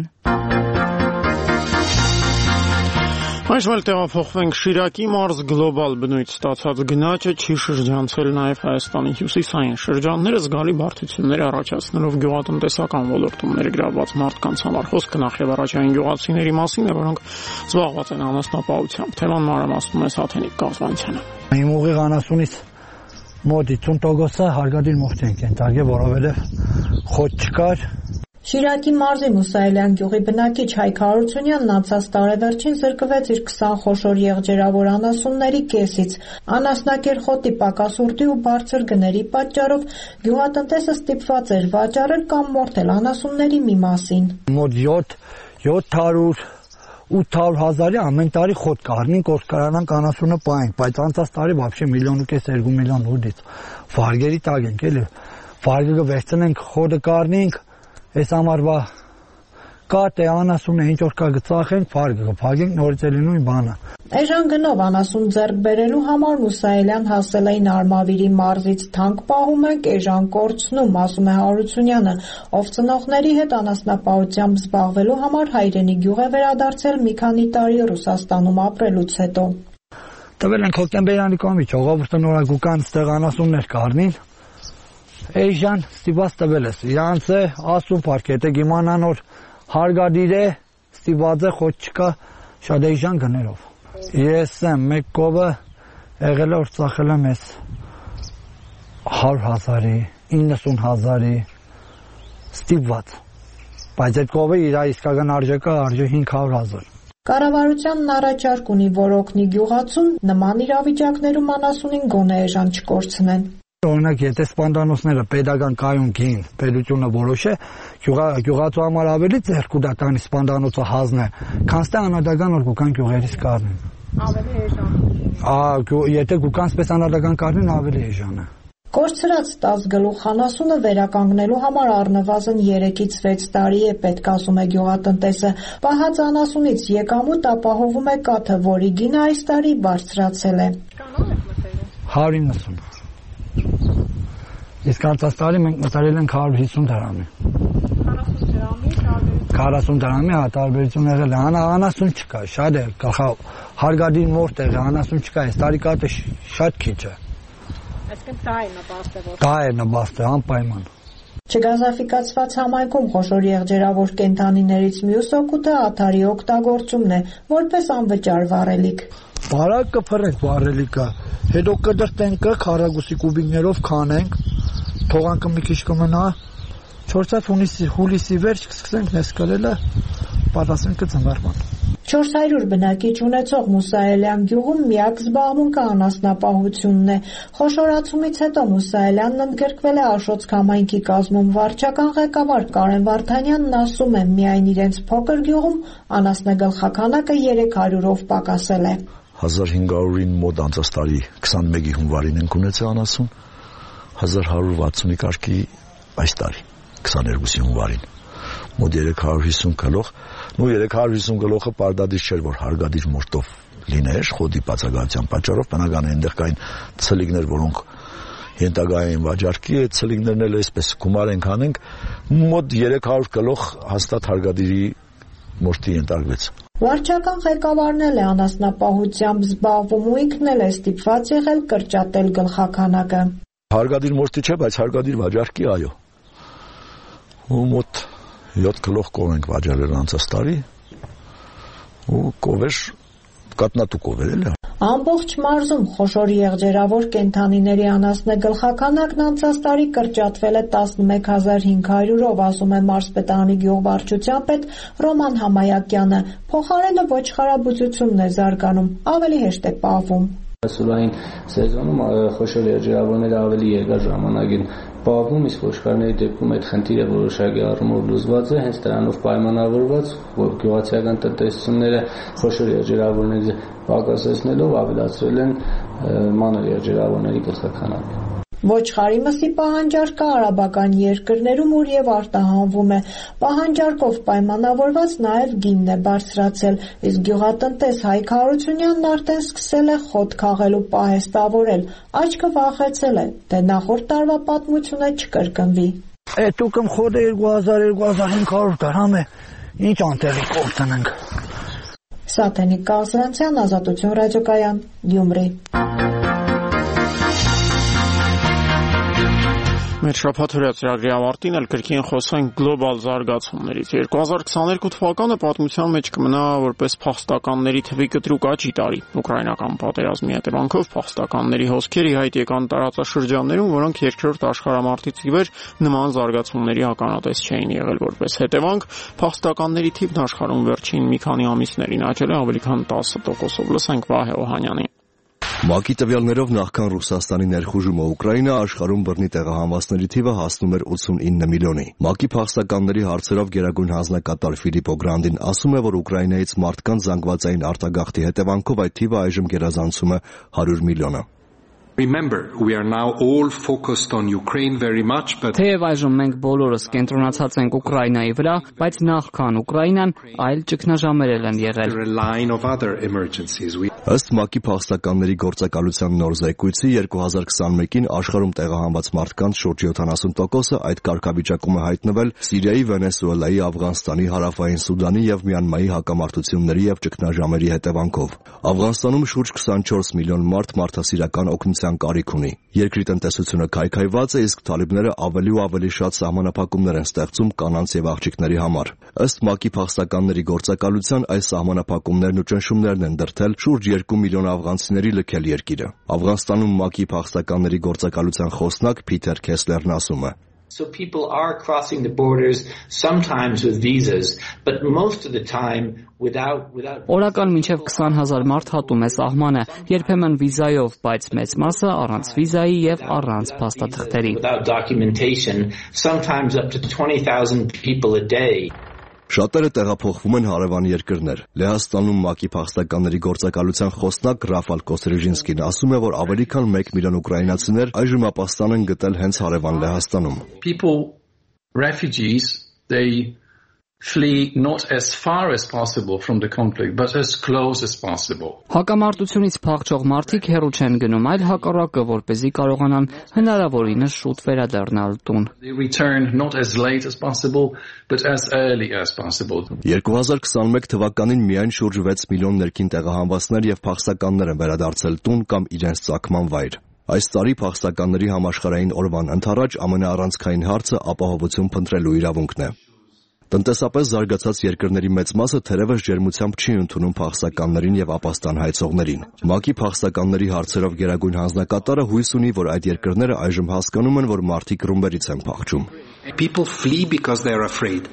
Այժմ էլ տեղափոխվենք Շիրակի մարզ գլոբալ բնույթ ստացած գնաճը չի շրջանցել նաև Հայաստանի հյուսիսային շրջանները զգալի բարդություններ առաջացնելով գյուղատնտեսական ոլորտում ներգրավված մարդկանց համար։ Խոսքը նախ եւ առաջ այն գյուղացիների մասին է, որոնք զբաղված են անասնապահությամբ։ Թեման մանրամասնում է Սաթենիկ Կազմանցյանը։ Իմ ուղիղ անասունից մոտ ութուն տոկոսը հարգադիր մոխտ ենք ենթարկել, որովհետեւ խոտ չկար։ Շիրակի մարզի Մուսայելյան գյուղի բնակիչ Հայկ Հարությունյանն անցած տարեվերջին զրկվեց իր քսան խոշոր եղջերավոր անասունների կեսից։ Անասնակերխոտի պակասուրդի ու բարձր գների պատճառով գյուղատնտեսը ստիպված էր վաճառել կամ մորթել անասունների մի մասին։ Մոտ յոթ հարյուր ութ հարյուր հազարի ամեն տարի խոտ կառնենք, որ կարողանանք անասունը պահենք, բայց անցած տարի вообще միլիոն ու կես երկու միլիոն ուդից վարգերի տակ ենք, էլի վարգը կվերցնենք, խոտը կառնենք, այս ամառվա կատ է անասունը ինչ որ կա գծախենք, վարգը կփակենք, նորից էլի նույն բանը։ Էժան գնով անասուն ձեռք բերելու համար Մուսայելյան հասել էին Արմավիրի մարզից թանկ պահում ենք, էժան կորցնում, ասում է Հարությունյանը, ով ծնողների հետ անասնապահությամբ զբաղվելու համար հայրենի գյուղ է վերադարձել մի քանի տարի Ռուսաստանում ապրելուց հետո։ Տվել ենք հոկտեմբերյանի կողմից, ժողովուրդը նորագուկան ստեղ անասուններ կառնին, էժան ստիպված տվել ես, իրանց է ասում պարկետը գիմանան որ հարգադիր է, ստիպված է խոտ չկա շատ էժան գներով։ Ես եմ մեկ կովը եղել է որ ծախել եմ ես հարյուր հազարի, իննսուն հազարի ստիպված, բայց այդ կովը իր իսկական արժեքը արժե հինգ հարյուր հազար։ Կառավարությանն առաջարկ ունի, որ օգնի գյուղացուն նման իրավիճակներում անասունին գոնե էժան չկորցնեն։ Օրինակ, եթե սպանդանոցները պետական կայուն գին պետությունը որոշ է, գյուղացու համար ավելի ձեռք ու դա տանի սպանդանոցը հազն է, քան ստե անհատական որ գուկան գյուղերից կառնեն։ Ավելի էժան։ Եթե գուկան սպես անհատական կառնեն, ավելի էժան է։ Կորցրած տասը գլուխ անասունը վերականգնելու համար առնվազն երեքից վեց տարի է պետք, ասում է գյուղատնտեսը։ Պահած անասունից եկամուտ ապահովում է կաթը, որի գինը այս տարի բարձրացել է։ հարյուր իննսուն։ Իսկ անցած տարի մենք մտարել ենք հարյուր հիսուն դրամի։ քառասուն դրամի տարբերություն եղել է, անասուն չկա, շատ է, հարգադիր մորթ է, անասուն չկա, այս տարի կաթը շատ քիչ է։ Այսինքն դա է նպաստը։ Դա է նպաստը, անպայման։ Չգազաֆիկացված համայնքում խոշոր եղջերավոր կենդանիներից մյուս օգուտը աթարի օգտագործումն է, որպես անվճար վառելիք։ Բարակ կփռենք վառելիքը, հետո կդրտենք քառակուսի կուբիկներով քանենք, թողանքը մի քիչ կմնա, չորսած հունիսի հուլիսի վերջ կսկսենք նես կրելը, պատասխան կծնվարման։ չորս հարյուր բնակիչ ունեցող Մուսայելյան գյուղում միակ զբաղմունքը անասնապահությունն է։ Խոշորացումից հետո Մուսայելյանն ընդգրկվել է Աշոց համայնքի կազմում։ Վարչական ղեկավար Կարեն Վարդանյանն ասում է, միայն իրենց փոքր գյուղում անասնագլխաքանակը երեք հարյուրով պակասել է։ հազար հինգ հարյուրին մոտ անցած տարի քսանմեկի հունվարին ենք ունեցել անասուն, հազար հարյուր վաթսունի կարգի այս տարի քսաներկուսի հունվարին մոտ երեք հարյուր հիսուն գլուխ, նույն երեք հարյուր հիսուն գլուխը պարտադիր չէր, որ հարգադիր մորտով լիներ, խոդի բացակայության պատճառով, բնական է այնտեղ կային ցլիկներ, որոնք ենթակա էին վաճառքի, այդ ցլիկներն էլ այսպես գումար ենք անենք, մոտ երեք հարյուր գլուխ հաստատ հարգադիրի մորտի ենթարկվեց։ Վարչական ղեկավարն էլ է անասնապահությամբ զբաղվում ու ինքն էլ է ստիպված եղել կրճատել գլխաքանակը։ Հարգադիր մորտի չէ, բայց հարգադիր վաճառքի, այո։ Ու մոտ յոթ գլուխ կով ենք վաճառել անցած տարի ու կովեր կատնատու կովեր էլ է։ Ամբողջ մարզում խոշոր եղջերավոր կենդանիների անասնագլխաքանակն անցած տարի կրճատվել է տասնմեկ հազար հինգ հարյուրով, ասում է Մարզպետարանի գյուղվարչության պետ Ռոման Համայակյանը։ Փոխարենը ոչխարաբուծությունն է զարգանում, ավելի հեշտ է պահվում։ Սուրային սեզոնում խոշոր եղջերավորները ավելի երկար ժամանակ են պահվում, իսկ ոչխարների դեպքում այդ խնդիրը որոշակի առումով լուծված է, հենց դրանով պայմանավորված, որ գյուղացիական տնտեսությունները խոշոր եղջերավորների պակասեցնելով ավելացրել են մանր եղջերավորների գլխաքանակը։ Ոչխարի մսի պահանջարկը արաբական երկրներում ուր եւ արտահանվում է։ Պահանջարկով պայմանավորված նաեւ գինն է բարձրացել, իսկ գյուղատնտես Հայկ Հարությունյանն արդեն սկսել է խոտ քաղելու պահեստավորել։ Աչքը վախեցել է, թե նախորդ տարվա պատմությունը չկրկնվի։ Այդ ուկմ խոդը երկու հազար երկու հազար հինգ հարյուր դրամ է։ Ինչ անտեղի կորցնենք։ Սաթենիկ Կազրանցյան, Ազատություն ռադիոկայան, Գյումրի։ Մեր շաբաթօրյա ծրագրի ավարտին էլ կրկին խոսենք գլոբալ զարգացումներից։ երկու հազար քսաներկու թվականը պատմության մեջ կմնա որպես փախստականների թվի կտրուկ աճի տարի։ Ուկրաինական պատերազմի հետևանքով փախստականների հոսքեր ի հայտ եկան տարածաշրջաններում, որոնք երկրորդ աշխարհամարտից ի վեր նման զարգացումների ականատես չէին եղել։ Որպես հետևանք, փախստականների թիվն աշխարհում վերջին մի քանի ամիսներին աճել է ավելի քան տասը տոկոսով։ Լսենք Վահե Օհանյանին։ ՄԱԿ-ի տվյալներով նախքան Ռուսաստանի ներխուժումը Ուկրաինա աշխարհում բռնի տեղահանվածների թիվը հասնում էր ութսունինը միլիոնի։ ՄԱԿ-ի փախստականների հարցերով գերագույն հանձնակատար Ֆիլիպպո Գրանդին ասում է, որ Ուկրաինայից մարդկանց զանգվածային արտագաղթի հետևանքով այդ թիվը այժմ գերազանցում է հարյուր միլիոնը։ Remember, we are now all focused on Ukraine very much, but Թեև այժմ մենք բոլորս կենտրոնացած ենք Ուկրաինայի վրա, բայց նախքան Ուկրաինան այլ ճգնաժամեր են եղել։ Ըստ ՄԱԿ-ի փախստականների գործակալության նոր զեկույցի երկու հազար քսանմեկին աշխարհում տեղահանված մարդկանց շուրջ յոթանասուն տոկոսը այդ կարգավիճակում է հայտնվել Սիրիայի, Վենեսուելայի, Աֆղանստանի, Հարավային Սուդանի եւ Մյանմայի հակամարտությունների եւ ճգնաժամերի հետևանքով։ Աֆղանստանում շուրջ քսանչորս միլիոն մարդ մարդասիրական օգնության կարիք ունի։ Երկրի տնտեսությունը քայքայված է, իսկ թալիբները ավելի ու ավելի շատ սահմանափակումներ են ստեղծում կանանց եւ աղջիկների համար։ Ըստ ՄԱԿ-ի փախստականների գործակալության այս սահմանափակումներն ու ճնշումներն են դրդել շուրջ երկու միլիոն աֆղանցիների լքել երկիրը։ Աֆղանստանում ՄԱԿ-ի փախստականների գործակալության խոսնակ Փիթեր Քեսլերն ասում է. So people are crossing the borders sometimes with visas, but most of the time without without Օրական մինչև քսան հազար մարդ հատում է սահմանը, երբեմն վիզայով, բայց մեծ մասը առանց վիզայի եւ առանց փաստաթղթերի։ Without documentation, sometimes up to twenty thousand people a day. Շատերը տեղափոխվում են հարևան երկրներ։ Լեհաստանում ՄԱԿ-ի փախստականների գործակալության խոսնակ Ռաֆալ Կոսրեժինսկին ասում է, որ ավելի քան մեկ միլիոն ուկրաինացիներ այժմ ապաստան են գտել հենց հարևան Լեհաստանում։ People, refugees, they flee not as far as possible from the conflict, but as close as possible. Հակամարտությունից փախչող մարդիկ հեռու չեն գնում, այլ հակառակը, որպեսզի կարողանան հնարավորինս շուտ վերադառնալ տուն։ They return not as late as possible, but as early as possible. երկու հազար քսանմեկ թվականին միայն շուրջ վեց միլիոն ներքին տեղահանվածներ եւ փախստականներ են վերադարձել տուն կամ իրենց ծագման վայր։ Այս տարի փախստականների համաշխարհային օրվան ընթառաջ ամենաառանցքային հարցը ապահովություն փնտրելու իրավունքն է։ Տնտեսապես զարգացած երկրների մեծ մասը թերևս ջերմությամբ չի ընդունում փախստականներին եւ ապաստան հայցողներին։ ՄԱԿ-ի փախստականների հարցերով գերագույն հանձնակատարը հույս ունի, որ այդ երկրները այժմ հասկանում են, որ մարդիկ ռումբերից են փախչում։ People flee because they are afraid.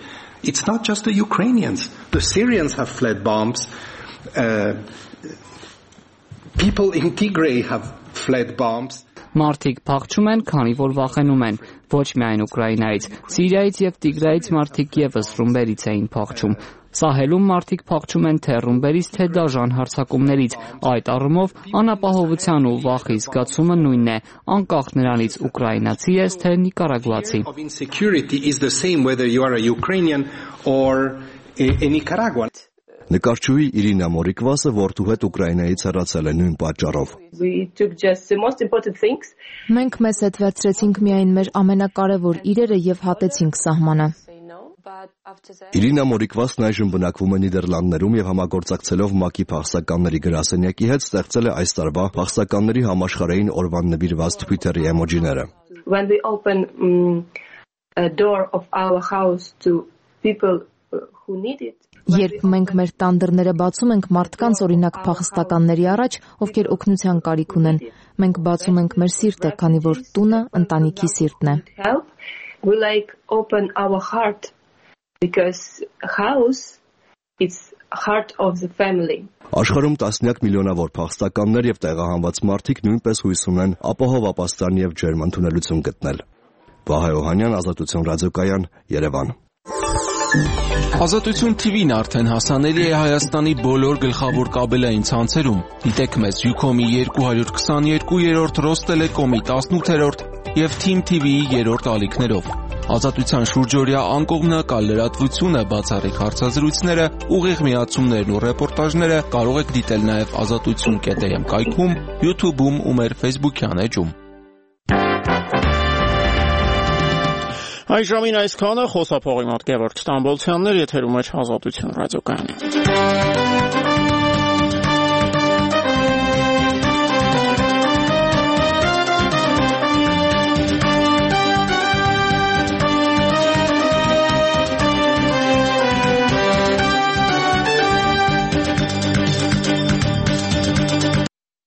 it's not just the Ukrainians. The Syrians have fled bombs. Uh, people in Tigray have fled bombs. Մարդիկ փախչում են, քանի որ վախենում են, ոչ միայն Ուկրաինայից, Սիրիայից եւ Տիգրայից մարդիկ եւս ռումբերից էին փախչում։ Սահելում մարդիկ փախչում են թե ռումբերից, թե դաժան հարձակումներից։ Այդ առումով անապահովության ու վախի զգացումը նույնն է, անկախ նրանից ուկրաինացի ես թե նիկարագուացի։ Insecurity is the same whether you are a Ukrainian or a, a Nicaraguan. Նկարչուհի Իրինա Մորիկվասը որդու հետ Ուկրաինայից հեռացել է նույն պատճառով։ Մենք մեզ հետ վերցրեցինք միայն մեր ամենակարևոր իրերը եւ հատեցինք սահմանը։ Իրինա Մորիկվասն այժմ բնակվում է Նիդերլանդներում եւ համագործակցելով ՄԱԿ-ի փախստականների գրասենյակի հետ ստեղծել է այս տարվա փախստականների համաշխարհային օրվան նվիրված Twitter-ի էմոջիները։ When we open um, a door of our house to people who need it. Երբ մենք մեր տան դռները բացում ենք մարդկանց, օրինակ փախստականների առաջ, ովքեր օգնության կարիք ունեն, մենք բացում ենք մեր սիրտը, քանի որ տունը ընտանիքի սիրտն է։ We like open our heart because house is heart of the family. Աշխարհում տասնյակ միլիոնավոր փախստականներ եւ տեղահանված մարդիկ նույնպես հույս ունեն ապահով ապաստան եւ ջերմ ընդունելություն գտնել։ Վահե Օհանյան, Ազատություն ռադիոկայան, Երևան։ Ազատություն Թի Վին արդեն հասանելի է Հայաստանի բոլոր գլխավոր կաբելային ցանցերում։ Դիտեք մեզ Յուքոմի երկու հարյուր քսաներկու, Ռոստելեկոմի տասնութերորդ եւ Թիմ Թի Վիի երրորդ ալիքներով։ Ազատության շուրջօրյա անկողմնակալ լրատվությունը, բացառիկ հարցազրույցները, ուղիղ միացումներն ու ռեպորտաժները կարող եք դիտել նաեւ ազատություն կետ էմ կայքում, YouTube-ում ու մեր Facebook-յան էջում։ Այժմին այսքանը, խոսափողի մոտ Գևորգ Ստամբոլցյանն էր, եթերում էր Ազատություն ռադիոկայանը։